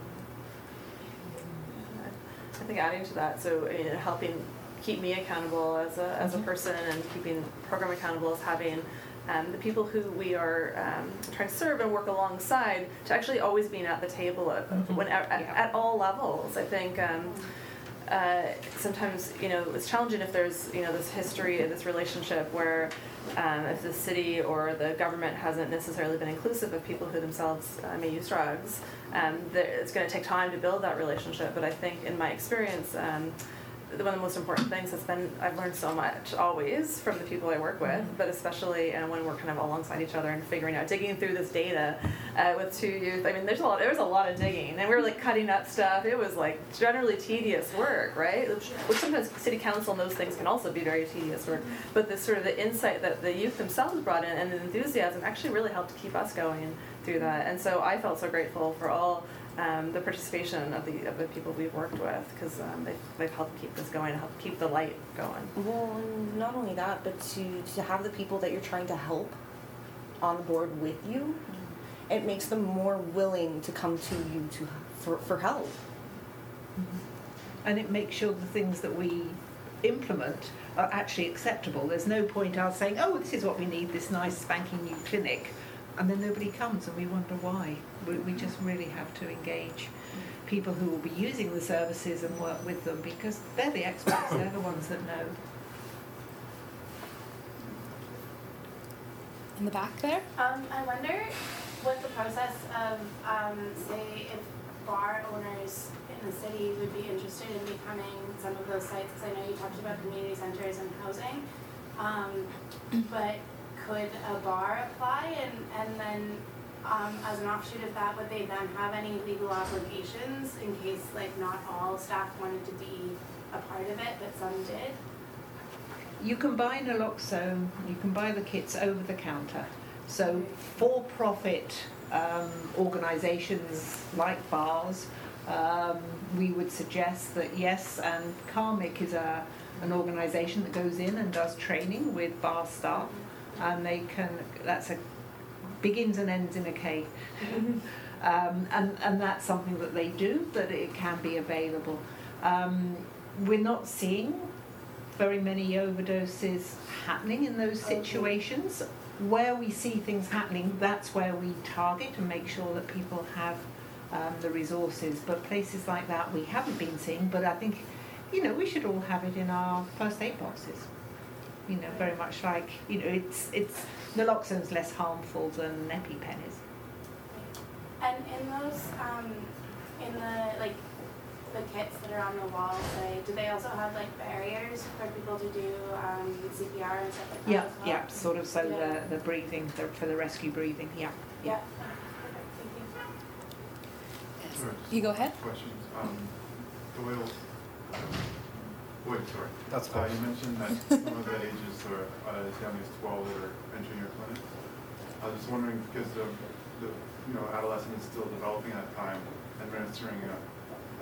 Speaker 3: I think adding to that, so you know, helping keep me accountable as a as a person, and keeping the program accountable is having um, the people who we are um, trying to serve and work alongside to actually always being at the table at,
Speaker 2: Mm-hmm.
Speaker 3: when, at,
Speaker 2: Yeah.
Speaker 3: at all levels. I think um, uh, sometimes you know it's challenging if there's you know this history, this relationship where um, if the city or the government hasn't necessarily been inclusive of people who themselves uh, may use drugs. Um, there, it's going to take time to build that relationship, but I think in my experience, um, one of the most important things has been I've learned so much always from the people I work with, but especially and when we're kind of alongside each other and figuring out, digging through this data uh, with two youth. I mean, there's a lot. There was a lot of digging, and we were like cutting up stuff. It was like generally tedious work, right? Which sometimes city council and those things can also be very tedious work. But this sort of the insight that the youth themselves brought in and the enthusiasm actually really helped keep us going through that. And so I felt so grateful for all. Um, the participation of the of the people we've worked with, because um, they've, they've helped keep this going, helped keep the light going.
Speaker 4: Well, and not only that, but to, to have the people that you're trying to help on board with you, it makes them more willing to come to you to for, for help.
Speaker 2: And it makes sure the things that we implement are actually acceptable. There's no point us saying, oh, this is what we need, this nice spanking new clinic, and then nobody comes and we wonder why. We, we just really have to engage people who will be using the services and work with them, because they're the experts, they're the ones that know.
Speaker 1: In the back there?
Speaker 9: Um, I wonder what the process of, um, say, if bar owners in the city would be interested in becoming some of those sites, because I know you talked about community centers and housing, um, but could a bar apply, and, and then um, as an offshoot of that, would they then have any legal obligations in case like not all staff wanted to be a part of it, but some did?
Speaker 2: You can buy naloxone, you can buy the kits over the counter. So for-profit um, organisations like bars, um, we would suggest that yes, and Karmic is a, an organisation that goes in and does training with bar staff, and they can, that's a, begins and ends in a K. um, and, and that's something that they do, that it can be available. Um, we're not seeing very many overdoses happening in those situations. Where we see things happening, that's where we target and make sure that people have um, the resources. But places like that we haven't been seeing, but I think, you know, we should all have it in our first aid boxes. You know, very much like, you know, it's, it's, naloxone's less harmful than EpiPen is.
Speaker 9: And in those, um, in the, like, the kits that are on the wall, say, do they also have like barriers for people to do um, C P R and stuff like that
Speaker 2: Yeah,
Speaker 9: as well?
Speaker 2: yeah, sort of, so
Speaker 9: Yeah.
Speaker 2: the, the breathing, the, for the rescue breathing, yeah.
Speaker 9: Yeah. Perfect, thank you.
Speaker 6: Sure.
Speaker 1: You go ahead.
Speaker 6: Questions. Um, Doyle. Wait, sorry.
Speaker 5: That's
Speaker 6: Uh,
Speaker 5: fine.
Speaker 6: you mentioned that some of the ages are uh, as young as twelve that are entering your clinic. I was just wondering, because the, the you know adolescent is still developing at that time, administering a, a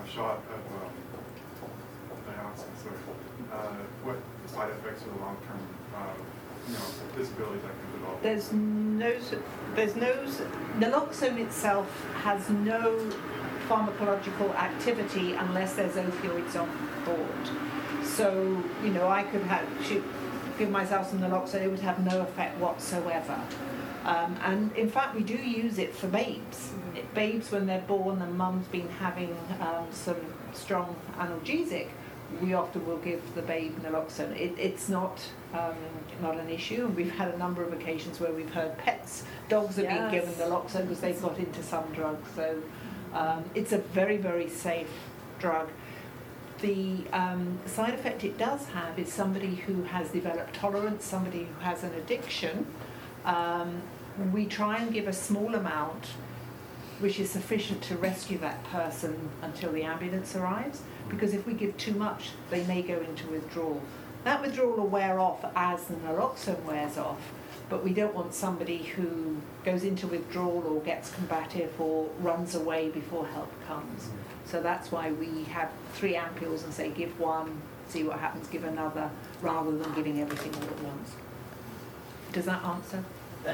Speaker 6: a shot of um, dioxin, sorry, uh, what side effects or the long-term, uh, you know, disabilities that can develop?
Speaker 2: There's no, there's no, naloxone itself has no pharmacological activity unless there's opioids on board. So, you know, I could have, should give myself some naloxone, it would have no effect whatsoever. Um, and in fact, we do use it for babes. It, babes, when they're born and mum's been having um, some strong analgesic, we often will give the babe naloxone. It, it's not um, not an issue, and we've had a number of occasions where we've heard pets, dogs have
Speaker 3: Yes.
Speaker 2: been given naloxone because they've got into some drugs. So um, it's a very, very safe drug. The um, side effect it does have is somebody who has developed tolerance, somebody who has an addiction. Um, we try and give a small amount which is sufficient to rescue that person until the ambulance arrives, because if we give too much, they may go into withdrawal. That withdrawal will wear off as the naloxone wears off, but we don't want somebody who goes into withdrawal or gets combative or runs away before help comes. So that's why we have three ampules and say give one, see what happens, give another, rather than giving everything all at once. Does that answer?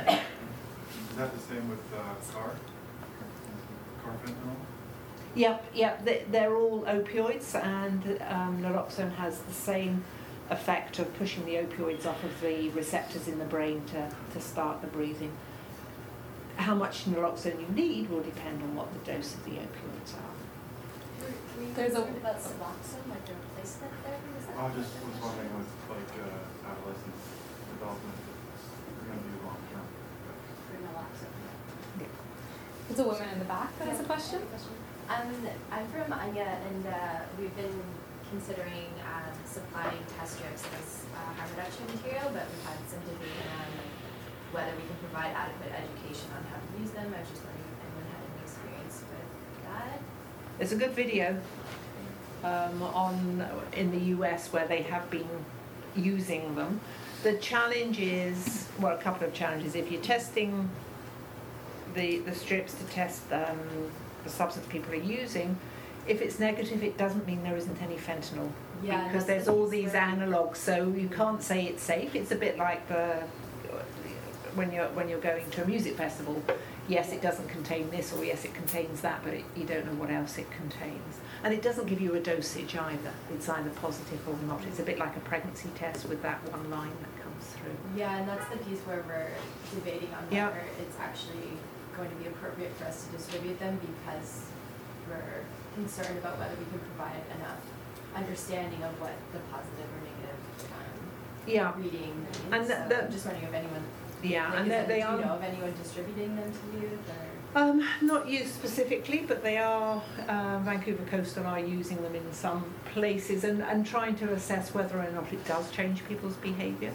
Speaker 6: Is that the same with uh, car? Carfentanil?
Speaker 2: Yep, yep, they- they're all opioids, and um, naloxone has the same effect of pushing the opioids off of the receptors in the brain to, to start the breathing. How much naloxone you need will depend on what the dose of the opioids are.
Speaker 1: There's a-
Speaker 10: about Suboxone, like the replacement therapy, is that?
Speaker 6: I just was wondering with like uh, adolescent development, if it's going to be long-term.
Speaker 10: For naloxone?
Speaker 1: There's a woman in the back that has a question.
Speaker 10: Um, I'm from Anya, and uh, we've been considering um, supplying test strips as uh, harm reduction material, but we've had some debate on like, whether we can provide adequate education on how to use them. I was just wondering if anyone had any experience with that.
Speaker 2: There's a good video um, on in the U S where they have been using them. The challenge is, well, a couple of challenges. If you're testing the, the strips to test um, the substance people are using, if it's negative, it doesn't mean there isn't any fentanyl.
Speaker 10: Yeah,
Speaker 2: Because
Speaker 10: that's
Speaker 2: there's
Speaker 10: the
Speaker 2: all
Speaker 10: piece
Speaker 2: these
Speaker 10: where-
Speaker 2: analogues, so you can't say it's safe. It's a bit like the when you're when you're going to a music festival. Yes, it doesn't contain this, or yes, it contains that, but it, you don't know what else it contains. And it doesn't give you a dosage either. It's either positive or not. It's a bit like a pregnancy test with that one line that comes through.
Speaker 10: Yeah, and that's the piece where we're debating on
Speaker 2: Yeah.
Speaker 10: whether it's actually going to be appropriate for us to distribute them, because we're concerned about whether we can provide enough understanding of what the positive or negative um,
Speaker 2: Yeah,
Speaker 10: reading means.
Speaker 2: And the-
Speaker 10: So
Speaker 2: the-
Speaker 10: I'm just wondering if anyone,
Speaker 2: yeah,
Speaker 10: like,
Speaker 2: and
Speaker 10: is
Speaker 2: they,
Speaker 10: it-
Speaker 2: they
Speaker 10: do you know
Speaker 2: are
Speaker 10: of anyone distributing them to youth, or?
Speaker 2: um, not used specifically, but they are. Uh, Vancouver Coastal are using them in some places and, and trying to assess whether or not it does change people's behaviour.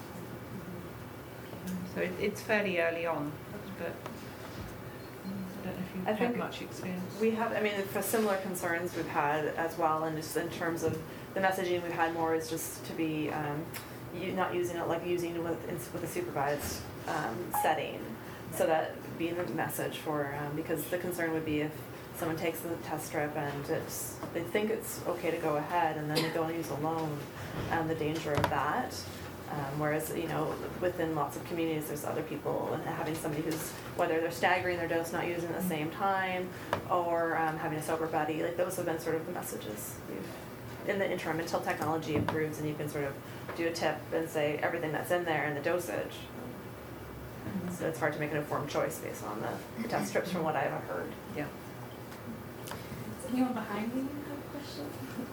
Speaker 2: So it, it's fairly early on, but I don't know if you've
Speaker 3: I
Speaker 2: had
Speaker 3: think
Speaker 2: much experience.
Speaker 3: We have, I mean, for similar concerns we've had as well, and just in terms of the messaging we've had more is just to be, um, you, not using it like using it with, in- with a supervised, um, setting. So that being the message for, um, because the concern would be if someone takes the test strip and it's, they think it's okay to go ahead and then they go and use alone, and the danger of that. Um, whereas, you know, within lots of communities, there's other people, and having somebody who's, whether they're staggering their dose, not using it at the same time, or um, having a sober buddy, like those have been sort of the messages we've, in the interim, until technology improves and you can sort of do a tip and say everything that's in there and the dosage. So it's hard to make an informed choice based on the test strips from what I've heard.
Speaker 2: Yeah.
Speaker 1: Does anyone behind me have a question?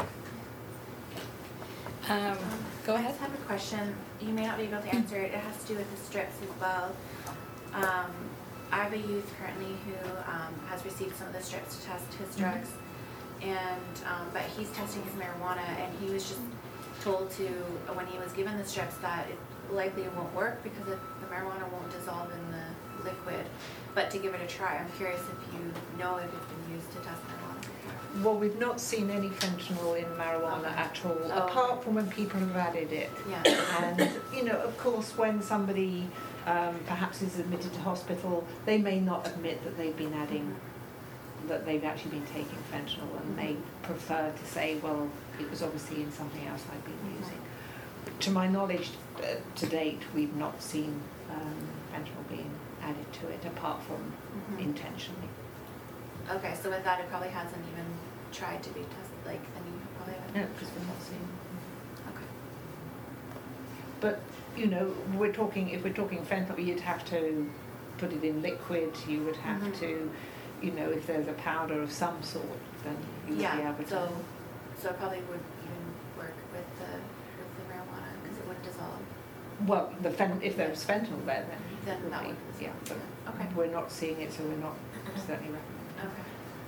Speaker 1: Um, go
Speaker 9: I
Speaker 1: ahead.
Speaker 9: just have a question. You may not be able to answer it. It has to do with the strips as well. Um, I have a youth currently who um, has received some of the strips to test his drugs, and um, but he's testing his marijuana, and he was just told to when he was given the strips that it likely won't work because it, the marijuana won't dissolve in the liquid, but to give it a try. I'm curious if you know if it's been used to test marijuana before.
Speaker 2: Well, we've not seen any fentanyl in marijuana
Speaker 9: Okay.
Speaker 2: at all,
Speaker 9: Oh,
Speaker 2: apart
Speaker 9: okay.
Speaker 2: from when people have added it.
Speaker 9: Yeah.
Speaker 2: And, you know, of course, when somebody um, perhaps is admitted to hospital, they may not admit that they've been adding that they've actually been taking fentanyl, and they prefer to say, well, it was obviously in something else I've been using. To my knowledge, uh, to date, we've not seen um, fentanyl being added to it, apart from
Speaker 10: Mhm.
Speaker 2: intentionally.
Speaker 10: Okay, so with that, it probably hasn't even tried to be tested, like, I mean, it probably haven't.
Speaker 2: No, because we're not seeing.
Speaker 10: Okay.
Speaker 2: But, you know, we're talking, if we're talking fentanyl, you'd have to put it in liquid, you would have
Speaker 10: Mhm.
Speaker 2: to, you know, if there's a powder of some sort, then you would be
Speaker 10: Yeah,
Speaker 2: able to.
Speaker 10: so, so it probably would even work with the, with the marijuana, because it wouldn't dissolve.
Speaker 2: Well, the fen- if there's fentanyl there, then
Speaker 10: Then
Speaker 2: it would
Speaker 10: that
Speaker 2: be,
Speaker 10: would
Speaker 2: yeah, but
Speaker 10: Okay.
Speaker 2: we're not seeing it, so we're not certainly recommending.
Speaker 10: Okay.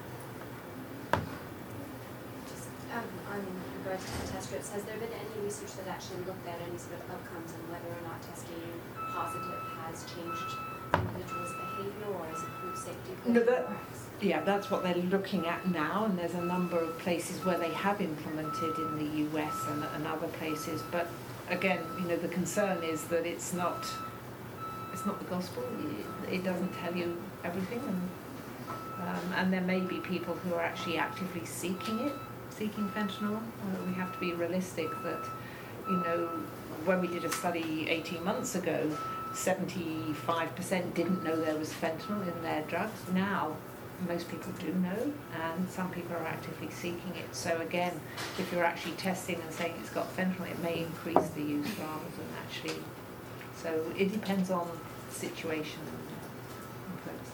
Speaker 11: Just um, on regards to the test strips, has there been any research that actually looked at any sort of outcomes and whether or not testing positive has changed individuals' behavior, or is it food safety?
Speaker 2: No, that, yeah, that's what they're looking at now, and there's a number of places where they have implemented in the U S and, and other places. But again, you know, the concern is that it's not, it's not the gospel. It, it doesn't tell you everything, and um, and there may be people who are actually actively seeking it, seeking fentanyl. Uh, we have to be realistic that, you know, when we did a study eighteen months ago, seventy-five percent didn't know there was fentanyl in their drugs. Now, most people do know, and some people are actively seeking it. So again, if you're actually testing and saying it's got fentanyl, it may increase the use rather than actually. So it depends on the situation and place.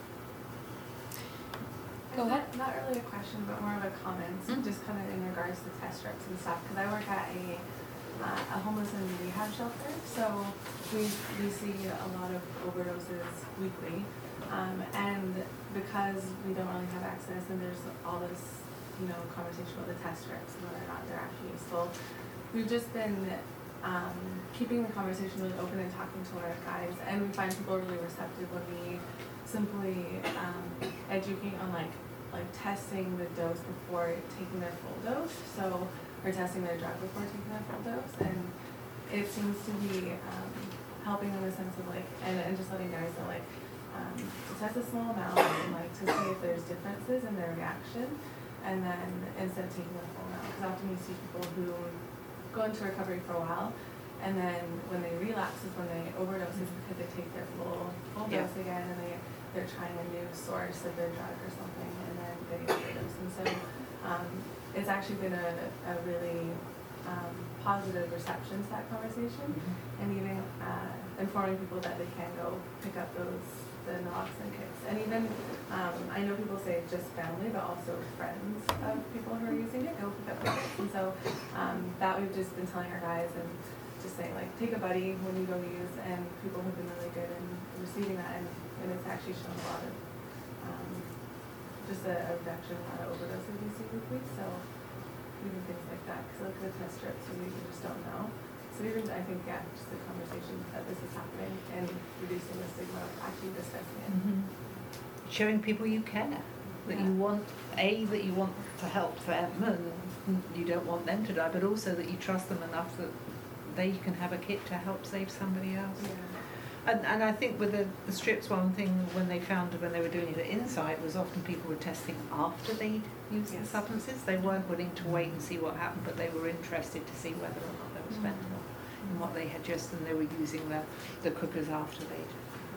Speaker 3: Go ahead. Not really a question, but more of a comment,
Speaker 2: Mm.
Speaker 3: just kind of in regards to test strips and stuff. Because I work at a uh, a homeless and rehab shelter, so we we see a lot of overdoses weekly, um, and because we don't really have access, and there's all this, you know, conversation about the test strips and whether or not they're actually useful. We've just been um, keeping the conversation really open and talking to our guys, and we find people really receptive when we simply um, educate on like like testing the dose before taking their full dose. So or testing their drug before taking their full dose, and it seems to be um, helping in the sense of like, and, and just letting guys know like, um, to test a small amount and like to see if there's differences in their reaction, and then instead of taking the full amount, because often you see people who go into recovery for a while, and then when they relapse is when they overdose is because they take their full full
Speaker 2: Yeah.
Speaker 3: dose again, and they they're trying a new source of their drug or something, and then they overdose, and so. Um, it's actually been a, a really um, positive reception to that conversation,
Speaker 2: Mm-hmm.
Speaker 3: and even uh, informing people that they can go pick up those the naloxone kits. And even um, I know people say just family, but also friends of people who are using it go pick up the kits. And so um, that we've just been telling our guys and just saying like take a buddy when you go use, and people have been really good in receiving that, and, and it's actually shown a lot of um, just a, a reduction in a lot of overdoses we see weekly, so even things like that, because like the test strips, we just don't know. So even, I think, yeah, just the conversation that this is happening and reducing the stigma of actually discussing it.
Speaker 2: Mm-hmm. Showing people you care, that
Speaker 3: Yeah.
Speaker 2: you want, A, that you want to help them and you don't want them to die, but also that you trust them enough that they can have a kit to help save somebody else.
Speaker 3: Yeah.
Speaker 2: And, and I think with the, the strips, one thing when they found when they were doing it at Insight was often people were testing after they'd used
Speaker 3: Yes.
Speaker 2: the substances. They weren't willing to wait and see what happened, but they were interested to see whether or not there was
Speaker 3: Mm.
Speaker 2: fentanyl in what they had just, and they were using the, the cookers after they'd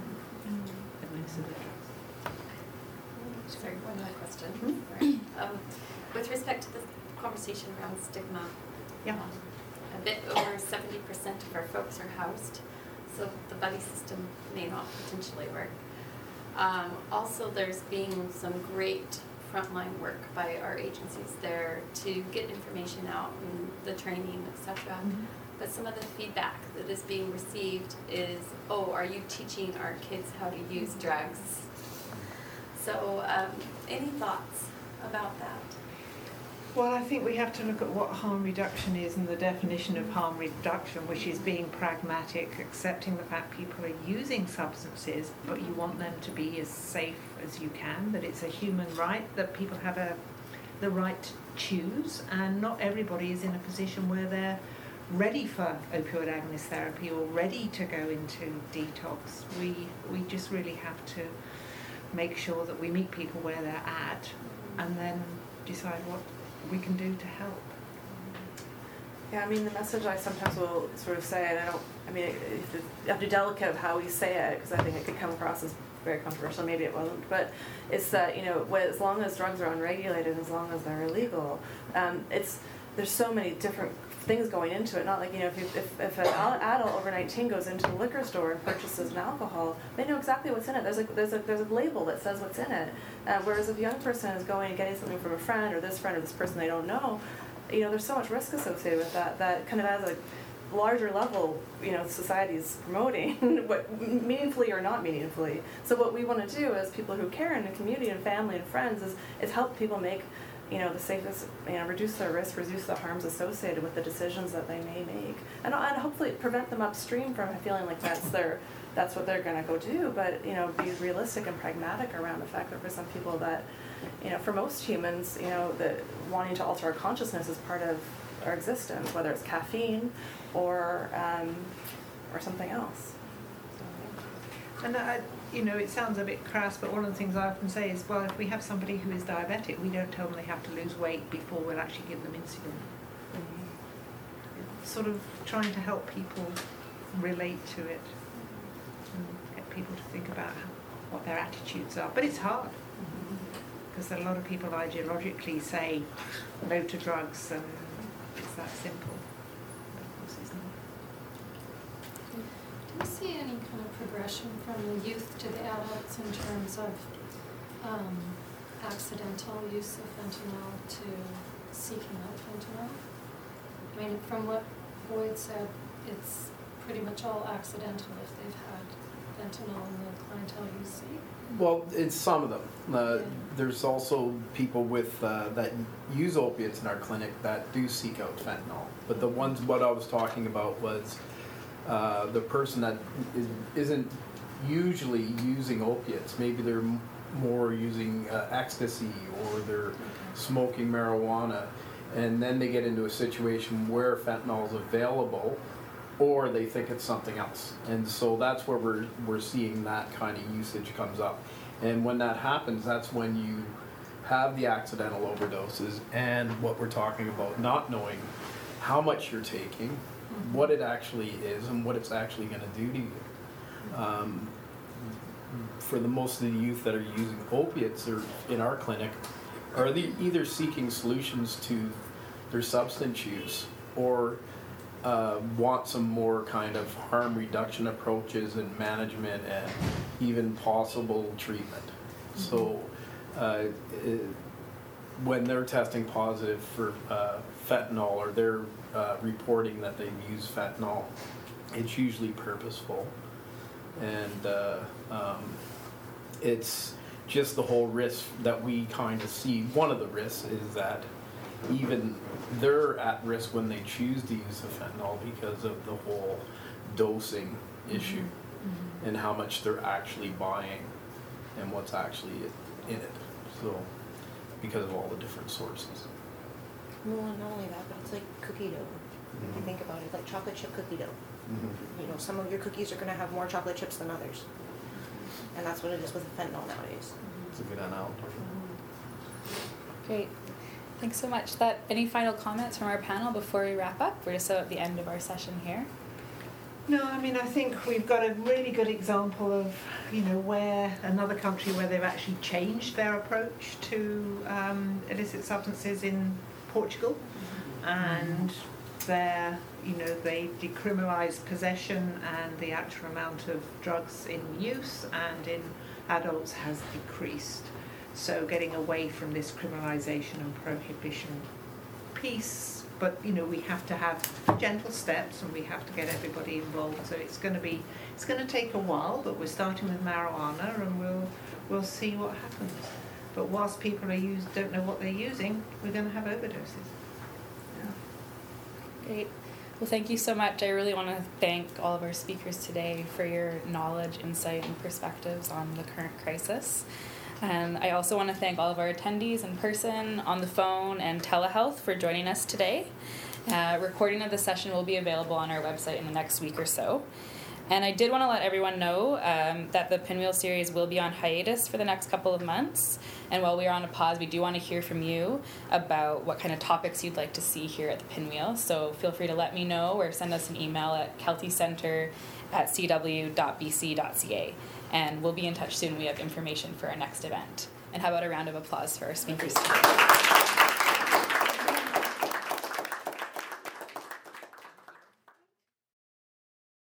Speaker 2: administered the drugs.
Speaker 8: Sorry, one more question.
Speaker 2: Mhm.
Speaker 8: Sorry. Um, with respect to the conversation around stigma,
Speaker 2: Yeah.
Speaker 8: um, a bit over seventy percent of our folks are housed, so the buddy system may not potentially work. Um, also, there's been some great frontline work by our agencies there to get information out and the training, et cetera.
Speaker 2: Mhm.
Speaker 8: But some of the feedback that is being received is, oh, are you teaching our kids how to use drugs? So, um, any thoughts about that?
Speaker 2: Well, I think we have to look at what harm reduction is and the definition of harm reduction, which is being pragmatic, accepting the fact people are using substances, but you want them to be as safe as you can, that it's a human right, that people have a, the right to choose, and not everybody is in a position where they're ready for opioid agonist therapy or ready to go into detox. We, we just really have to make sure that we meet people where they're at, and then decide what we can do to help.
Speaker 3: Yeah, I mean, the message I sometimes will sort of say, and I don't, I mean, you have to be delicate of how we say it, because I think it could come across as very controversial, maybe it wasn't, but it's that, you know, as long as drugs are unregulated, as long as they're illegal, um, it's, there's so many different things going into it. Not like, you know, if you, if, if an adult over nineteen goes into the liquor store and purchases an alcohol, they know exactly what's in it. There's a, there's a, there's a label that says what's in it. Uh, whereas if a young person is going and getting something from a friend or this friend or this person they don't know, you know, there's so much risk associated with that, that kind of as a larger level, you know, society's promoting, what, meaningfully or not meaningfully. So what we want to do as people who care in the community and family and friends is, is help people make, you know, the safest, you know, reduce their risk, reduce the harms associated with the decisions that they may make, and, and hopefully prevent them upstream from feeling like that's their, that's what they're going to go do, but, you know, be realistic and pragmatic around the fact that for some people that, you know, for most humans, you know, that wanting to alter our consciousness is part of our existence, whether it's caffeine or um, or something else.
Speaker 2: And I, you know, it sounds a bit crass, but one of the things I often say is, well, if we have somebody who is diabetic, we don't tell them they have to lose weight before we'll actually give them insulin. Mm-hmm. Sort of trying to help people relate to it and get people to think about how, what their attitudes are. But it's hard, because mm-hmm. a lot of people ideologically say no to drugs, and it's that simple. But of course it's not.
Speaker 12: Do you see any kind of progression from the youth to the adults in terms of um, accidental use of fentanyl to seeking out fentanyl? I mean, from what Boyd said, it's pretty much all accidental if they've had fentanyl in the clientele you see.
Speaker 5: Well, it's some of them. Uh,
Speaker 12: Yeah.
Speaker 5: There's also people with uh, that use opiates in our clinic that do seek out fentanyl. But the ones what I was talking about was uh, the person that is, isn't usually using opiates. Maybe they're m- more using uh, ecstasy, or they're smoking marijuana, and then they get into a situation where fentanyl is available, or they think it's something else. And so that's where we're we're seeing that kind of usage comes up. And when that happens, that's when you have the accidental overdoses and what we're talking about, not knowing how much you're taking, mm-hmm. what it actually is, and what it's actually going to do to you. Um, for the most of the youth that are using opiates or in our clinic, are they either seeking solutions to their substance use, or Uh, want some more kind of harm reduction approaches and management and even possible treatment. Mm-hmm. So uh, it, when they're testing positive for uh, fentanyl, or they're uh, reporting that they've used fentanyl, it's usually purposeful. And uh, um, it's just the whole risk that we kind of see. One of the risks is that even they're at risk when they choose to use the fentanyl because of the whole dosing issue, mm-hmm. and how much they're actually buying and what's actually in it. So, because of all the different sources.
Speaker 4: Well, not only that, but it's like cookie dough. Mm-hmm. If you think about it, like chocolate chip cookie dough. Mm-hmm. You know, some of your cookies are going to have more chocolate chips than others. And that's what it is with fentanyl nowadays.
Speaker 5: It's a good analogy.
Speaker 1: Mm-hmm. Great. Thanks so much. That any final comments from our panel before we wrap up? We're just at the end of our session here.
Speaker 2: No, I mean, I think we've got a really good example of, you know, where another country where they've actually changed their approach to um, illicit substances in Portugal, mm-hmm. and there, you know, they decriminalised possession, and the actual amount of drugs in use and in adults has decreased. So getting away from this criminalisation and prohibition piece, but you know, we have to have gentle steps, and we have to get everybody involved. So it's going to be, it's going to take a while, but we're starting with marijuana, and we'll we'll see what happens. But whilst people are use don't know what they're using, we're going to have overdoses. Yeah.
Speaker 1: Great. Well, thank you so much. I really want to thank all of our speakers today for your knowledge, insight, and perspectives on the current crisis. And I also want to thank all of our attendees in person, on the phone, and telehealth for joining us today. Uh, recording of the session will be available on our website in the next week or so. And I did want to let everyone know um, that the Pinwheel series will be on hiatus for the next couple of months. And while we are on a pause, we do want to hear from you about what kind of topics you'd like to see here at the Pinwheel. So feel free to let me know or send us an email at keltycenter at c w dot b c dot c a. And we'll be in touch soon. We have information for our next event. And how about a round of applause for our speakers today?